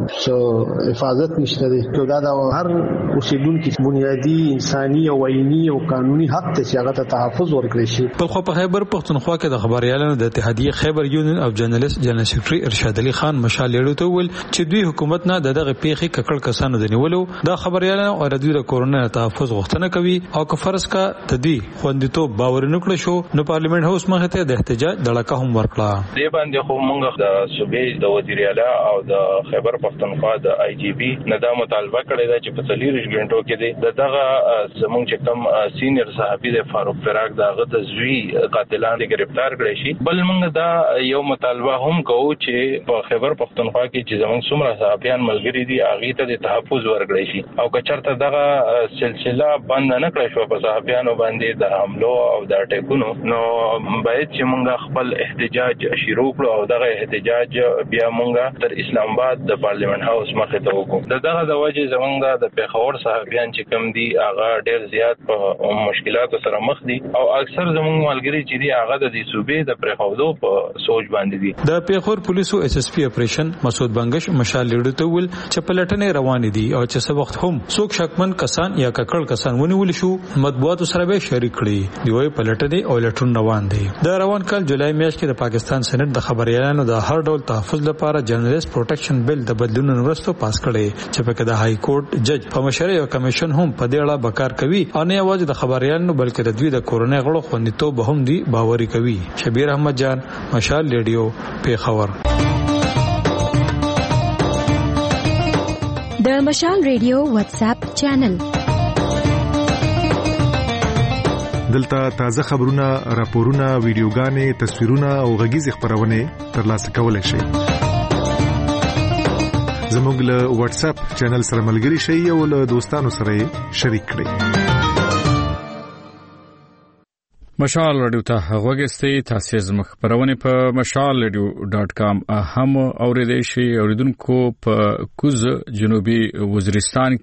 حفاظت نشته دی دا د هر اوسیدونکو بنیادی انساني او عیني او قانوني حق ته چې هغه ته تحفظ ورکړي شي. په خو په خیبر پختونخوا کې د خبريالانو د اتحادیه خیبر یونین اف جرنالست جنرال سیکریټری ارشاد علي خان مشال لیړو ته ویل چې دوی حکومت نه دغه پیښې ککړ کسانو د نیولو د خبريالانو او د کورونا تحفظ غوښتنه کوي او که فرض کا تدي خوندیتوب باور نه کړ شو نو پارلیمنت هاوس مخه ته د احتجاج دړکه هم ورکړه. دې باندې خو موږ د صوبې د وزیر اعلی او د خیبر پختونخوا د آی جی پی نه دا مطالبه کړې ده چې په څلور غنټو کې د دغه زمونږ چې کوم سینیئر صحافي د فاروق فراق دغه د زوی قاتلان گرفتار کړي شي بل موږ دا یو مطالبه هم کوو چې په خیبر پختونخوا کې چې زمونږ څومره صحافیان ملګری دي هغه ته د تحفظ ورکړي شي او که چېرته دغه سلسله بند نه کړی شو په صحافیانو باندې د حملو او د اټیکونو نو باید چې موږ خپل احتجاج شروع کړو او دغه احتجاج بیا موږ تر اسلام آباد د پارلیمنت هاوس مخه ته وکړو. دغه د وجه زمونږ د پیښور صحافیان چې کم دي هغه ډېر زیات په مشکلاتو سره مخ دي او اکثر زمونږ ملګری چې دي هغه د دې صوبې د پرخودو په سوچ باندې دي. د پیښور پولیسو اس اس پی اپریشن مسعود بنگش مشال لیډو ته ول چې پلټنې روان دي او چې څه وخت هم څوک شکمن کسان یا ککړ کسان ونیول شو مطبوعات سره به شریک کړي دی وای پلټنې او لټون روان دي. د روان کال جولای میاشت کې د پاکستان سېنات د خبريالانو د هر ډول تحفظ لپاره جرنالست پروټیکشن بل د بدلون وروسته پاس کړي چې په کې د های کورټ جج په مشرۍ او کمیشن هم په دې اړه بکار کوي او نه یوازې د خبريالانو بلکې د دوی د کورونې غړو خوندیتوب هم دي باوري کوي. شبیر احمد جان مشال ریډیو پیښور. د مشال ریډیو واتس اپ چینل دلته تازه خبرونه، راپورونه، ویډیوګانې، تصویرونه او غږیز خبرونه ترلاسه کولای شئ. زموږ له واتس اپ چینل سره ملګري شئ او له دوستانو سره شریک کړئ. مشال رادیو ته غوږی تاسو زموږ خبرونه په مشال رادیو ډاټ کام هم اوریدئ شئ. اوریدونکو په کوز جنوبي وزیرستان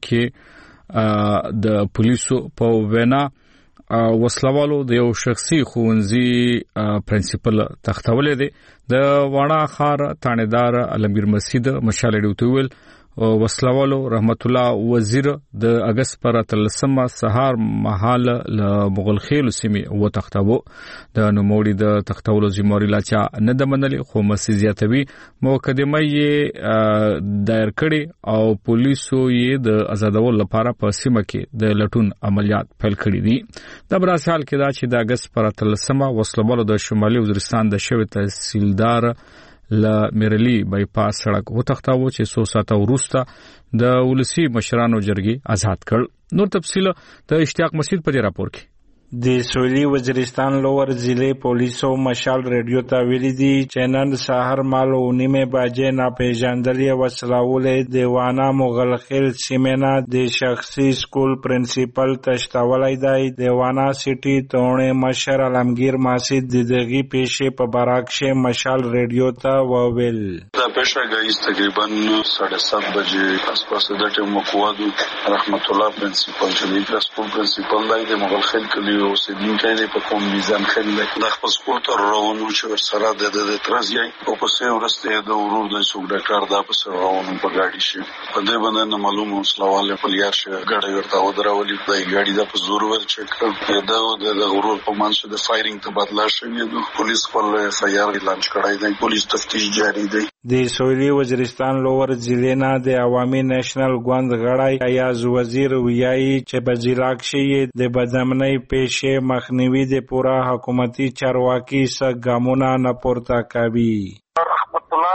کې د پولیسو په وینا وسلوالو د یو شخصي ښوونځي پرنسپل تختولې دي. د واڼه خار تانیدار علمگیر مسجد مشال رادیو ته ویل وسلوالو رحمت الله وزیر د اگست پر تلسمه سهار محل ل مغل خیل سیمه و تختبو د نوموړي د تختولو زموري لاچا نه د منلي خو مسیزیاتوي مقدمه یې دایر کړي او پولیسو یې د آزادولو لپاره په سیمه کې د لټون عملیات پیل کړي دي. د براسال کې دا چې د اگست پر تلسمه وسلوالو د شمالي وزیرستان د شوی تحصیلدار ل میرلی بایپاس سړک وتښتاوه چې څو ساعته وروسته د ولسی مشرانو جرګې آزاد کړ. نور تفصیل د اشتیاق مسجد په راپور کې. د سویلي وزیرستان لوور ضلع پولیسو مشال ریډیو ته ویلي دي چې نن سهار مالو نیمه بجې ناپېژندلې وسلهولې دیوانه مغلخیل سیمه د شخصي سکول پرنسپل تشتولای دی. دیوانه سیټي تونه مشر علمگیر مسجد د دغه پیښې په براکشه مشال ریډیو ته وویل. دا پیښه غیس تقریبا ساڑھے سات بجې اس پاس د ټیم مقوادو رحمت الله پرنسپل چې د سکول پرنسپل دی د مغلخیل کلی او سیدین کله په کوم میزان خل د خپل سکول تر روانو چې سره د د ترازی او په سه ورسته د ورور د سوق ډاکټر دا په سره روانو په گاډي شي په دې باندې معلومه سلواله په لیار شي ګاډي ورته ودرولې د ګاډي د په زور ور چک دا د ورور په منځ د فایرینګ ته بدلا شوی د پولیس خپل فایر لانچ کړای دی. پولیس تفتیش جاری دی. د سویلي وزیرستان لوور ضلع نه د عوامي نېشنل ګوند غړی ایاز وزیر ویایي چې په ضلع کې د بدامنۍ پیښې مخنیوي د پورا حکومتي چارواکي څخه ګامونه نه پورته کوي. رحمت الله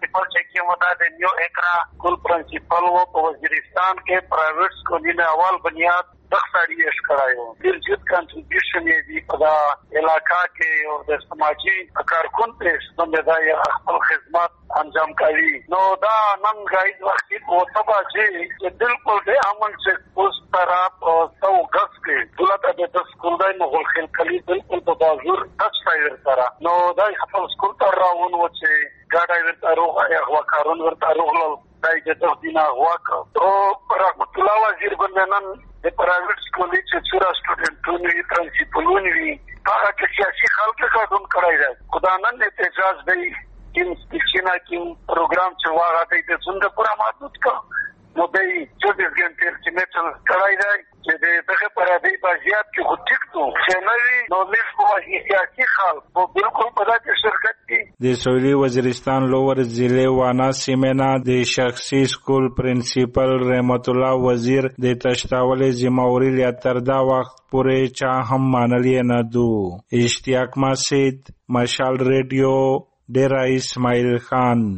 پرنسپل چې کومه دا د نیو اقرا سکول پرنسپل وو په وزیرستان کې پرایویټ سکولونه اول بنیاد دغه یې ښکارایو ډېر زیات کنټریبیوشن یې دی په دا علاقہ کې او د سماجی کارکون په باندې دا یې خپل خدمات انجام کوي نو دا نن غاید وخت په توګه چې بالکل د امن څخه اوس طرف او تو غس کې دلته د سکول دای مغول خل کلی بالکل په بازور تاسو سره سره نو دا خپل سکول تر راون و چې ګاډي ورته روغه هغه کارون ورته روغل دای د تخدینا واک او رحمت الله وزیر بندنن د پرایویټ سکول چې څورا سټوډنټونو پرنسپلونو وی هغه چې سیاسي خلک کډون کړای دی خدانن احتجاج دی کیم سپیچنا کیم پروګرام چې واغه دی د څنګه پورا محدود کړ نو دی چوبیس غنټې چې میټل کړای دی چې دغه پرادی بازیات کې خو ټیک تو چې نوی نو لیک کوه سیاسي خلک په بالکل په دغه شرکت کې د سویلی وزیرستان لوور ضلع وانا سیمنا د شخصي سکول پرنسپل رحمت الله وزیر د تشتاولې ذمہواری لتر دا وخت پورې چا هم مانلې نه دو اشتیاق مسجد مشال ریډیو ډیرا اسماعیل خان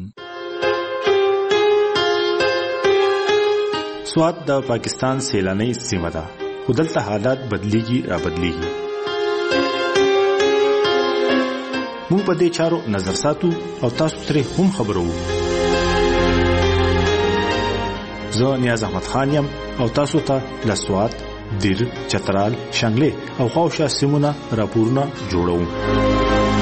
سوات د پاکستان سیلاني سیمه ده خو دلته حالات بدلیږي را بدلیږي موږ په دې چارو نظر ساتو او تاسو سره هم خبرو زه نیاز احمد خان یم او تاسو ته له سوات دیر چترال شنګلې او خواوشا سیمونه راپورونه جوړوم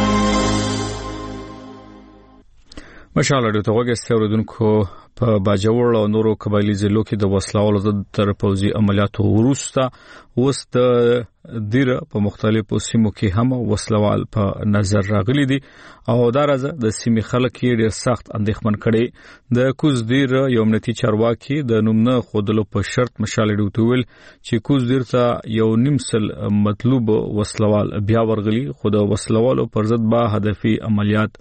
مشاله د توګه ستوردونکو په باجوړ او نورو قبایلی ضلعو کې د وسلوالو ضد تر پوزي عملیاتو وروسته اوس د دیر په مختلفو سیمو کې هم وسلوال په نظر راغلي دي او دا راځه د سیمې خلک یې ډېر سخت اندېښمن کړي د کوز دیر یو امنیتي چارواکي د نومنه خودلو په شرط مشال ډوټول چې کوز دیر ته یو نیمسل مطلوب وسلوال بیا ورغلي خو د وسلوالو پر ضد با هدفي عملیات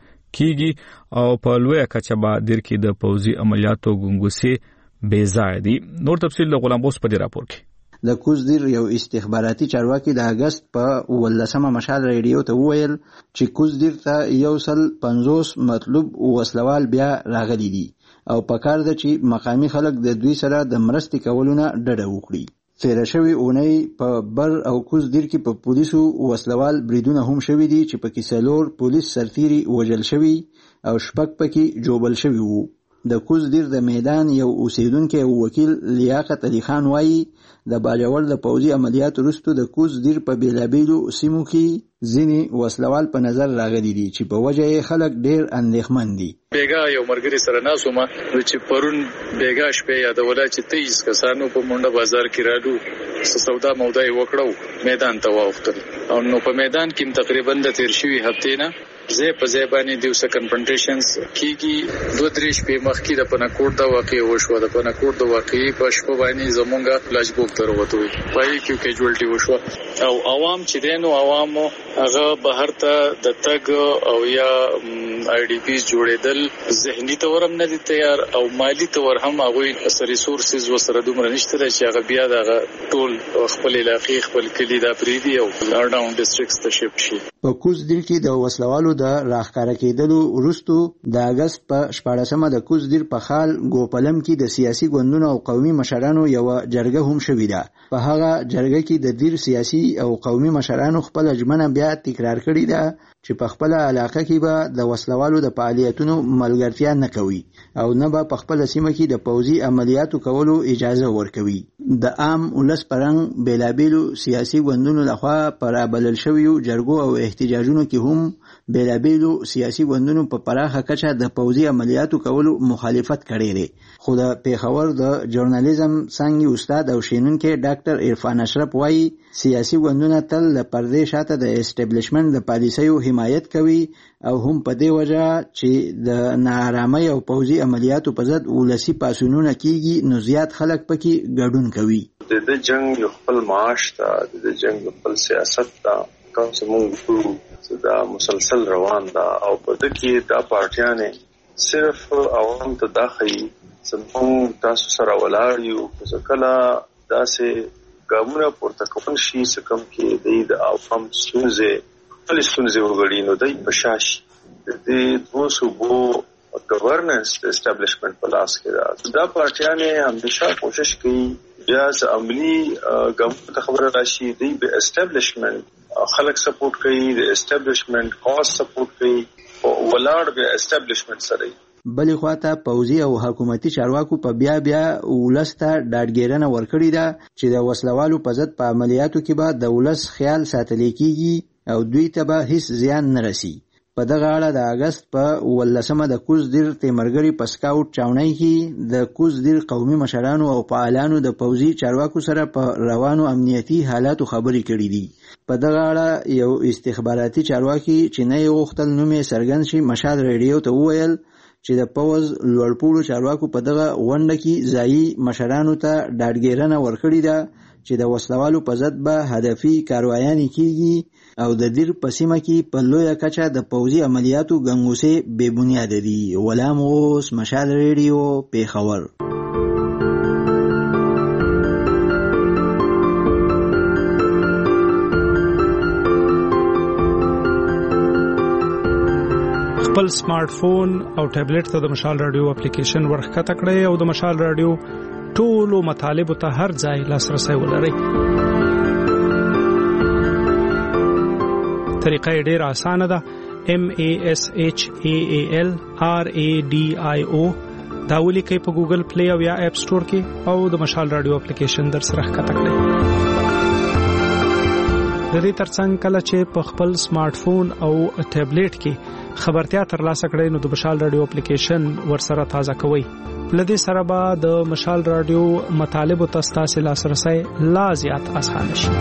کیږي او په لوی کچه با دیر کې د پوزي عملیاتو ګنګوسي بے ځای دي نور تفصیل د غلام بوس په دې راپور کې د کوز دیر یو استخباراتي چارواکي د اگست په ولسمه مشال ریډیو ته وویل چې کوز دیر ته یو سل پنځوس مطلوب وسلوال بیا راغلي دي او په کار ده چې مقامی خلک د دوی سره د مرستې کولو نه ډډه وکړي تیر شوی اونۍ په بر او کوز دیر کې په پولیسو وسلوال بریدونه هم شوي دي چې په کې څلور پولیس سرتیري وژل شوي او شپږ پکې جوبل شوي وو د کوز دیر د میدان یو اوسیدونکو وکیل لیاقت علي خان وایي د باجوړ د پوځي عملیاتو وروسته د کوز دیر په بیلابیلو سیمو کې ځینې وسلوال په نظر راغلي دي چې په وجه یې خلک ډېر اندېښمن دي بیګا یو مرګري سره ناسومه چې پرون بیګا شپه یادوله چې تیس کسانو په منډه بازار کې رالو سودا مودا یې وکړو میدان ته واوښتل او نو په میدان کې تقریبا د تیر شوي هفته نه زه په ځای باندې د وسه کنفرنټیشنز کیږي دوه درې شپې مخکې د پناکوټ د واقع وشو د پناکوټ د واقعي په شپه باندې زمونږه لاجبوک تر وته وي پای کې کیجوالټي وشو او عوام چې دینو عوامو هغه بهر ته د تګ او یا آی ډی پیز جوړېدل ذهني تورم نه دي تیار او مالی تور هم هغه سر ریسورسز وسره دومره نشته چې هغه بیا د ټول خپل علاقې خپل کلی د پریدي او لار ډاون ډیسټریکټس ته شپ شي په کوز دیر کې د وسلوالو د راخکاره کېدلو وروسته د اگست په شپاړسمه د کوز دیر په خال ګوپلم کې د سیاسي ګوندونو او قومي مشرانو یو جرګه هم شوې ده په هغه جرګه کې د دیر سیاسي او قومي مشرانو خپل ژمنه بیا تکرار کړې ده چې په خپل علاقه کې به د وسلوالو د فعالیتونو ملګرتیا نه کوي او نه به په خپل سیمه کې د پوځي عملیاتو کولو اجازه ورکوي د عام ولس پرنګ بیلابیلو سیاسي ګوندونو لخوا پر بلل شویو جرګو او احتجاجونو کې هم بیلابیلو سیاسي ګوندونو په پراخه کچه د پوځي عملیاتو کولو مخالفت کړی دی خو د پیښور د ژورنالیزم څنګه استاد او شینونکو ډاکټر عرفان اشرف وایي سیاسي ګوندونه تل د پردې شاته د اسټابلیشمنت د پالیسیو حمایت کوي او هم په دې وجه چې د ناارامۍ او پوځي عملیاتو په ضد ولسی پاسونونه کیږي نو زیات خلک پکې ګډون کوي د جنگ یو خپل معاش ته د جنگ خپل سیاست ته کوم څه مونږ دا مسلسل روان ده او په دې کې دا پارټیانې صرف عوام ته داخلي سمون تاسو سره ولاړ یو چې کله داسې ګامونه پورته کوم شي سکم کې د عوام ستونزې خپل ستونزې وګړي نو دای په شاش د دې دوه صوبو گورننس د اسټابلیشمنت په لاس کې ده. دا پارټیانې همیشه کوشش کوي بیا چې عملی ګامونو ته خبره راشي دی به اسټابلیشمنت خلک سپورټ کوي، د اسټابلیشمنت کاز سپورټ کوي، ولاړ به اسټابلیشمنت سره. بلې خواته پوځي او حکومتي چارواکو په بیا بیا ولسته ډاډګیرنه ورکړې ده چې د وسلوالو په ضد په عملیاتو کې به د ولس خیال ساتل کېږي او دوی ته به هیڅ زیان نه رسي. په دغه اړه د اگست په ولسمه د کوزدیر تیمرګری په سکاوټ چاونۍ کې د کوزدیر قومي مشرانو او فعالانو د پوځي چارواکو سره په روانو امنیتي حالاتو خبرې کړې دي. په دغه اړه یو استخباراتي چارواکي چې نه یې غوښتل نوم یې څرګند شي مشال ریډیو ته وویل چې د پوز لوړپوړو چارواکو په دغه غونډه کې ځایي مشرانو ته ډاډګیرنه ورکړې ده چې د وسلوالو په ضد به هدفي کاروایانې کیږي او د دیر په سیمه کې په لویه کچه د پوځي عملیاتو ګنګوسې بې بنیاده دي. غلام اوس، مشال ریډیو، پیښور. خپل سمارټ فون او ټابلیټ ته د مشال رادیو اپلیکیشن ورخکته کړئ او د مشال رادیو ټولو مطالبو ته هر ځای لاسرسی ولرئ. طریقه یې ډېره اسانه ده. M A S H A A L R A D I O دا ولیکئ په ګوګل پلی او یا اپ سٹور کې او د مشال رادیو اپلیکیشن در سره ښکته کړئ. د دې ترڅنګ کله چې په خپل سمارټ فون او ټابلیټ کې خبرتیا ترلاسه کړئ نو د مشال رادیو اپلیکیشن ورسره تازه کوئ. لدې سره به د مشال رادیو مطالبو ته ستاسو لاسرسی لا زیات اسانه شي.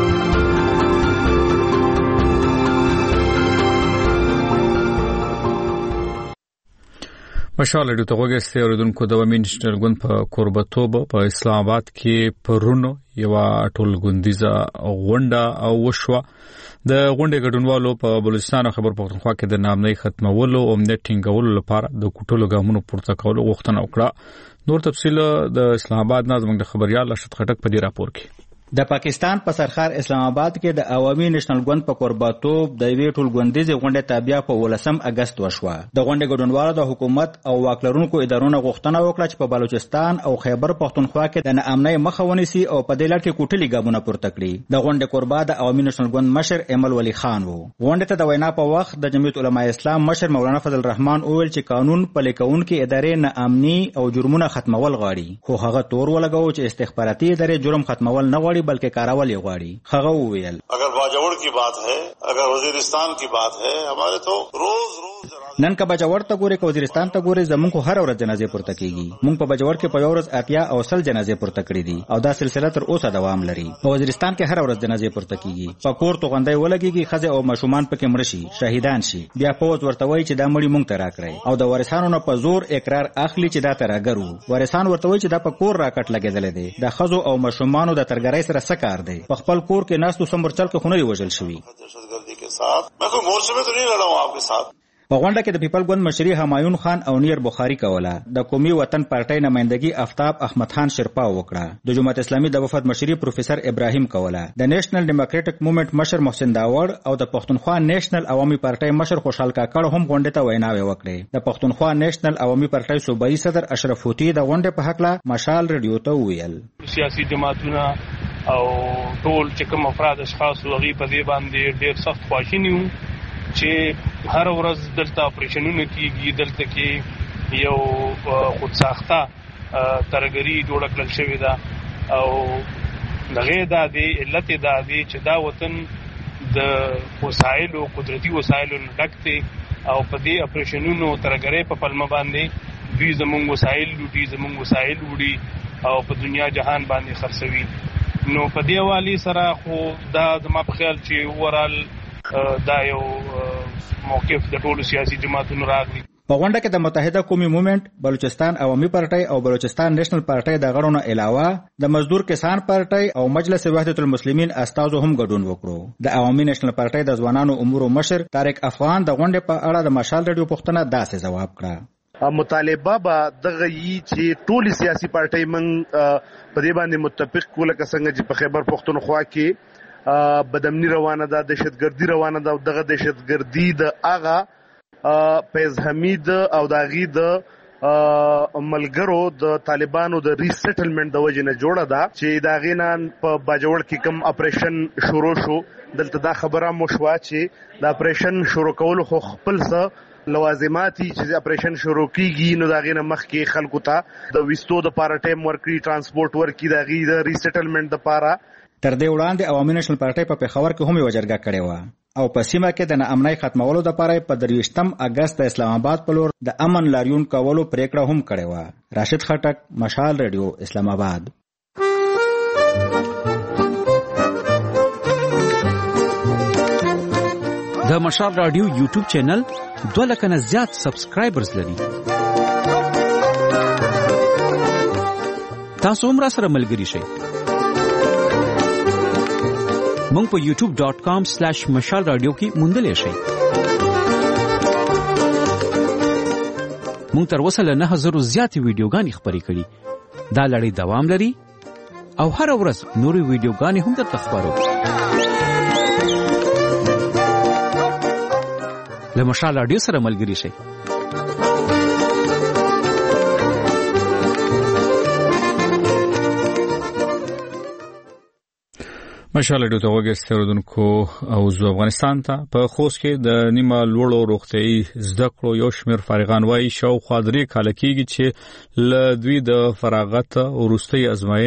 مشال رادیو ته وګورئ اوریدونکو د ومنشتل ګوند په قربتوب په اسلام آباد کې پرونو یو ټولګوندیزه غونډه او وشوه. د غونډې ګډونوالو په بلوچستان او خیبر پختونخوا کې د نامنۍ ختمولو او امنیت ټینګولو لپاره د کوټلو ګامونو پورته کولو غوښتنه وکړه. نور تفصیل د اسلام آباد نه زموږ د خبريال راشد خټک په دې راپور کې. د پاکستان په سرخار اسلام آباد کې د عوامي نېشنل ګوند په قرباتوب د یوې ټولګوندیزې غونډې تابع په ولسم اگست وشوه. د غونډې ګډونوالو د حکومت او واکلرونکو ادارونو غوښتنه وکړه چې په بلوچستان او خیبر پختونخوا کې د ناامنۍ مخه ونیسي او په دې لړ کې کوټلي ګامونه پورته کړي. د غونډې قربا د عوامي نېشنل ګوند مشر ایمل ولی خان وو. غونډې ته د وینا په وخت د جمعیت علماء اسلام مشر مولانا فضل الرحمن وویل چې قانون پلي کوونکي ادارې ناامني او جرمونه ختمول غواړي، خو هغه تور ولګاو چې استخباراتي ادارې جرم ختمول نه غواړي بلکې کارول अगर बाजावर की बात है, अगर वजीरिस्तान की बात है, हमारे तो रोज रोज نن که بجاور ته ګوري که وزیرستان ته ګوري زمونږ هر ورځ جنازې پورته کیږي. مونږ په بجاور کې په یو ورځ اتیا او سل جنازې پورته کړې دي او دا سلسله تر اوسه دوام لري. په وزیرستان کې هر ورځ جنازې پورته کیږي. په کور توغندۍ ولګيږي، ښځې او ماشومان پکې مړ شي، شهیدان شي. بیا فوج ورته وایي چې دا مړي مونږ ته راکړئ او د وارثانو نه په زور اقرار اخلي چې دا ترګر وو. وارثان ورته وایي چې دا په کور راکټ لګېدل دي. د ښځو او ماشومانو د ترګرۍ سره څه کار دی؟ په خپل کور کې ناستو سمورچل کې خونري وژل شوی. په غونډه کې د پیپل ګوند مشري همایون خان او نیر بخاری کوله. د قومي وطن پارټۍ نمائندګي آفتاب احمد خان شرپا وکړه. د جماعت اسلامي د وفد مشري پروفیسور ابراهیم کوله. د نېشنل ډیموکراټک موومېنټ مشر محسن داوړ او د پښتونخوا نېشنل عوامي پارټۍ مشر خوشحال کاکړ هم غونډه ته ویناوي وکړې. د پښتونخوا نېشنل عوامي پارټۍ صوبایي صدر اشرف هوتی د غونډې په حق له مشال ریډیو ته ویل سیاسي جماعتونه او ټول چې کوم افراد اشخاص وغي په دې باندې ډېر سخت خواشینی وو چې هر ورځ دلته اپریشنونه کیږي. دلته کې یو خود ساخته ترګری جوړ کړل شوی دا او دغه د دې علت دا دی چې دا وطن د وسایلو قدرتي وسایلو ډکته او په دې اپریشنونو ترګری په پلمه باندې دوی زمونږ وسایل دوی زمونږ وسایل وړي او په دنیا جهان باندې خرڅوي. نو په دې والی سره خو دا زما په خیال چې ورال دا یو موقف د ټولو سیاسي جماعتونو راغلی. په غونډه کې د متحده قومي موومېنټ، بلوچستان عوامي پارټۍ او بلوچستان نېشنل پارټۍ د غړو نه علاوه د مزدور کسان پارټۍ او مجلس وحدت المسلمین استازو هم ګډون وکړو. د عوامي نېشنل پارټۍ د ځوانانو امورو مشر طارق افغان د غونډې په اړه د مشال رادیو پوښتنه داسې جواب کړه. مطالبه به دغه یي چې ټولي سیاسي پارټۍ من په دې باندې متفق کوله که څنګه چې په خیبر پختونخوا کې بدامنی روانه ده، دهشتګردي روانه ده او دغه دهشتګردي د هغه فیض حمید او داغي د ملګرو د طالبانو د ریسټلمنٹ د وجې نه جوړه ده چې دا غینان په باجوړ کې کوم اپریشن شروع شو. دلته دا خبره مو شو چې د اپریشن شروع کول خو خپل څه لوازماتي چې اپریشن شروع کیږي نو دا غینه مخ کې خلکو ته د وستو د پاره ټیم ورکړي ترانسپورت ورکړي دا غي د ریسټلمنٹ د پاره. تر دې وړاندې عوامي نېشنل پارټي په پېښور کې هم یو جرګه کړې و او په سیمه کې د ناامنۍ ختمولو لپاره په درویشتم اگست د اسلام آباد په لور د امن لاریون کولو پریکړه هم کړې و. راشد خټک، مشال ریډیو، اسلام آباد. د مشال رادیو یوټیوب چینل دوه لکه نه زیات سبسکرایبرز لري. تاسو هم را سره ملګري شئ. مونږ په یوټیوب ډاٹ کام سلیش مشال رادیو کې موندلې شئ. مونږ تر اوسه له نه زرو زیاتې ویډیوګانې خپرې کړي. دا لړۍ دوام لري او هر ورځ نورې ویډیوګانې هم درته خپرو. له مشال رادیو سره ملګري شئ. مشال ډیو ته وګورئ اوردونکو او زو افغانستان ته په خوست کې د نیمه لوړو روغتيایي زده کړو یو شمېر فارغان وایي شاوخوا درې کاله کېږي چې له دوی د فراغت وروستۍ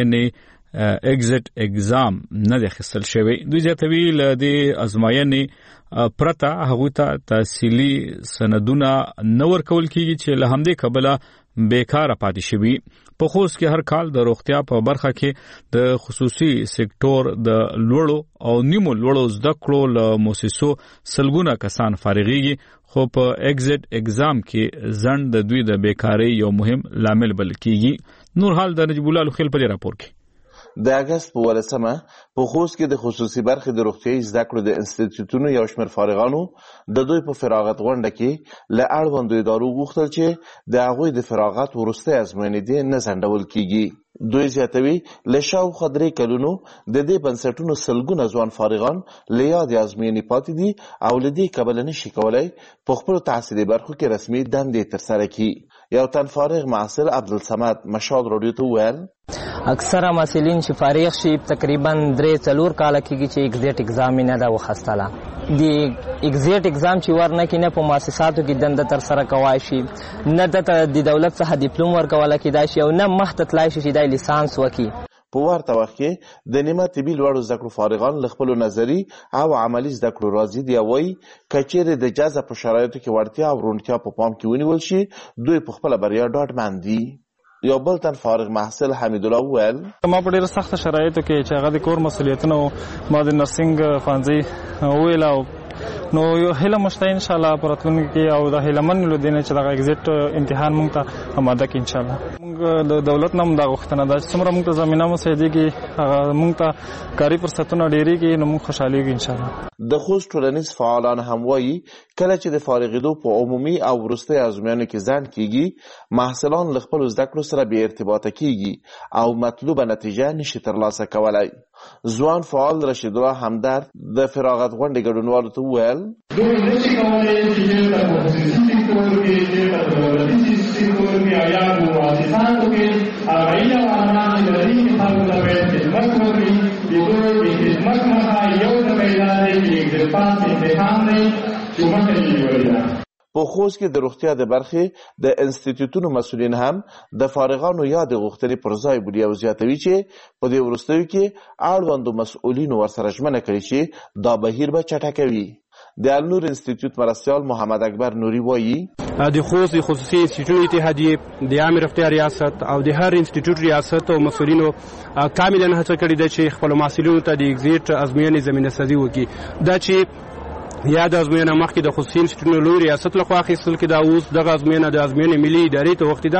ازموینې اگزیټ اگزام نه دی اخیستل شوی. دوی زیاتوي له دې ازموینې پرته هغوی ته تحصیلي سندونه نه ورکول کېږي چې له همدې کبله بیکاره پاتې شوي. په خوست کې هر کال د روغتیا په برخه کې د خصوصي سکتور د لوړو او نیمو لوړو زده کړو له مؤسسو سلګونه کسان فارغيږي، خو په اگزیټ اگزام کې ځنډ د دوی د بیکاری یو مهم لامل بلل کېږي. نور حال د نجیب الله لخیل په راپور کې. د اگست په ولسمه په خوست کې د خصوصي برخې د روغتیايي زده کړو د انسټیټیوټونو یو شمېر فارغانو د دوی په فراغت غونډه کې له اړوندو ادارو غوښتل چې د هغوی د فراغت وروستۍ ازموینې دې نه ځنډول کېږي. دوی زیاتوي له شاوخوا درې کلونو د دې بنسټونو سلګونه ځوان فارغان له یادې ازموینې پاتې دي او له دې کبله نشي کولی په خپلو تحصیلي برخو کې رسمي دندې ترسره کړي. یو تن فارغ محصل عبدالصمد مشال راډیو ته وویل اکثره محصلین چې فارغ شي تقریبا درې څلور کاله کېږي چې اگزیټ اگزام یې نه ده وخیستله. د اگزیټ اگزام چې ور نه کړي نه په مؤسساتو کې دنده ترسره کولی شي، نه دته د دولت څخه ډیپلوم ورکولی کېدای شي او نه مخته تللی شي چې دی لیسانس وکړي. په ورته وخت کې د نیمه طبي لوړو زده کړو فارغان له خپلو نظري او عملي زده کړو راضي دي او وایي که چیرې د جذب په شرایطو کې وړتیا او روڼتیا په پام کې ونیول شي دوی په خپله بریا ډاډمند دي. یو بل تن فارغ محصل حمید الله وویل ما په ډېرو سخته شرایطو کې چې هغه د کور مسؤلیتونه ما د نرسنګ ښوونځي وویل او نو یو هیله مو شته انشاءالله په راتلونکي کې او د هیلمن له دې نه چې دغه اگزیټ امتحان موږ ته اماده کړي انشاءالله. موږ د دولت نه هم دا غوښتنه ده چې څومره موږ ته زمینه مساعدېږي هغه موږ ته کاري فرصتونه ډېرېږي نو موږ خوشحالېږو انشاءالله. د خوست ټولنیز فعالان هم وایي کله چې د فارغېدو په عمومي او وروستۍ ازموینو کې ځنډ کېږي محصلان له خپلو زده کړو سره بې ارتباطه کېږي او مطلوبه نتیجه نشي ترلاسه کولی. ځوان فعال رشید الله همدرد د فراغت غونډې ګډونوالو ته وویل دوی نشي کولی چې چېرته په خصوصي سکتور کې چېرته په دولتي سکتور کې او یا په مؤسساتو کې هغه یې افغانان چې د دې خلکو ته باید خدمت وکړي. د دوی د خدمت څخه یو ته پیدا دی چې اگزیټ پاس امتحان دی چې مخکې یې نیولې ده. په خوست کې د روغتیا د برخې د انسټیټیوټونو مسؤلین هم د فارغانو یادې غوښتنې پر ځای بولي او زیاتوي چې په دې وروستیو کې اړوندو مسؤلینو ورسره ژمنه کړې چې دا بهیر به چټکوي. د النور انسټیټیوټ مرستیال محمد اکبر نوري وایي د خوست د خصوصي انسټیټیوټونو اتحادیې د عامې روغتیا ریاست او د هر انسټیټیوټ ریاست او مسؤلینو کاملا هڅه کړې ده چې خپلو محصلینو ته د اگزیټ ازموینې زمینه سازي وکړي. دا چې یا د ازموینه مخکې د خصوصي انسټیټیوټونو لوی ریاست لخوا اخیستل کېده اوس دغه ازموینه د ازموینې ملي ادارې ته وختي ده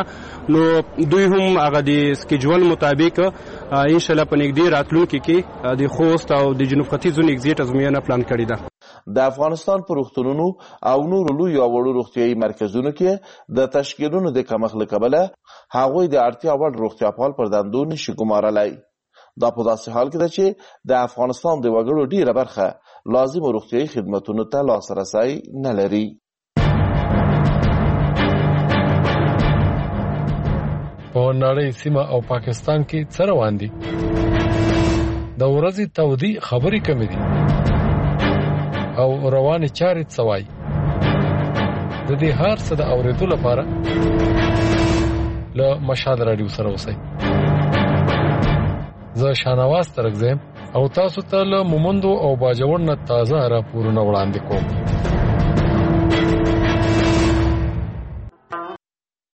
نو دوی هم هغه د سکیجول مطابق انشاءالله په نږدې راتلونکي کې د خوست او د جنوب ختیځ زون اگزیټ ازموینه پلان کړې ده. د افغانستان په روغتونونو او نورو لویو او وړو روغتیایي مرکزونو کې د تشکیلونو د کمښت له کبله هغوی د اړتیا وړ روغتیاپال پر دندو نشي ګمارلی. دا په داسې حال کې ده چې د افغانستان د وګړو ډیره برخه لازمو روغتیایي خدمتونو ته لاسرسی نه لري. نړۍ سیمه او پاکستان کې څه روان دي. د ورځې تودي خبرې کمې دي او روانې چارې څه وایي. د دې هر څه د اورېدو لپاره له مشال رادیو سره اوسئ. زه شانواز ترک زم او تاسو ته له مومندو او باجوړ نه تازه راپورونه وړاندې کوم.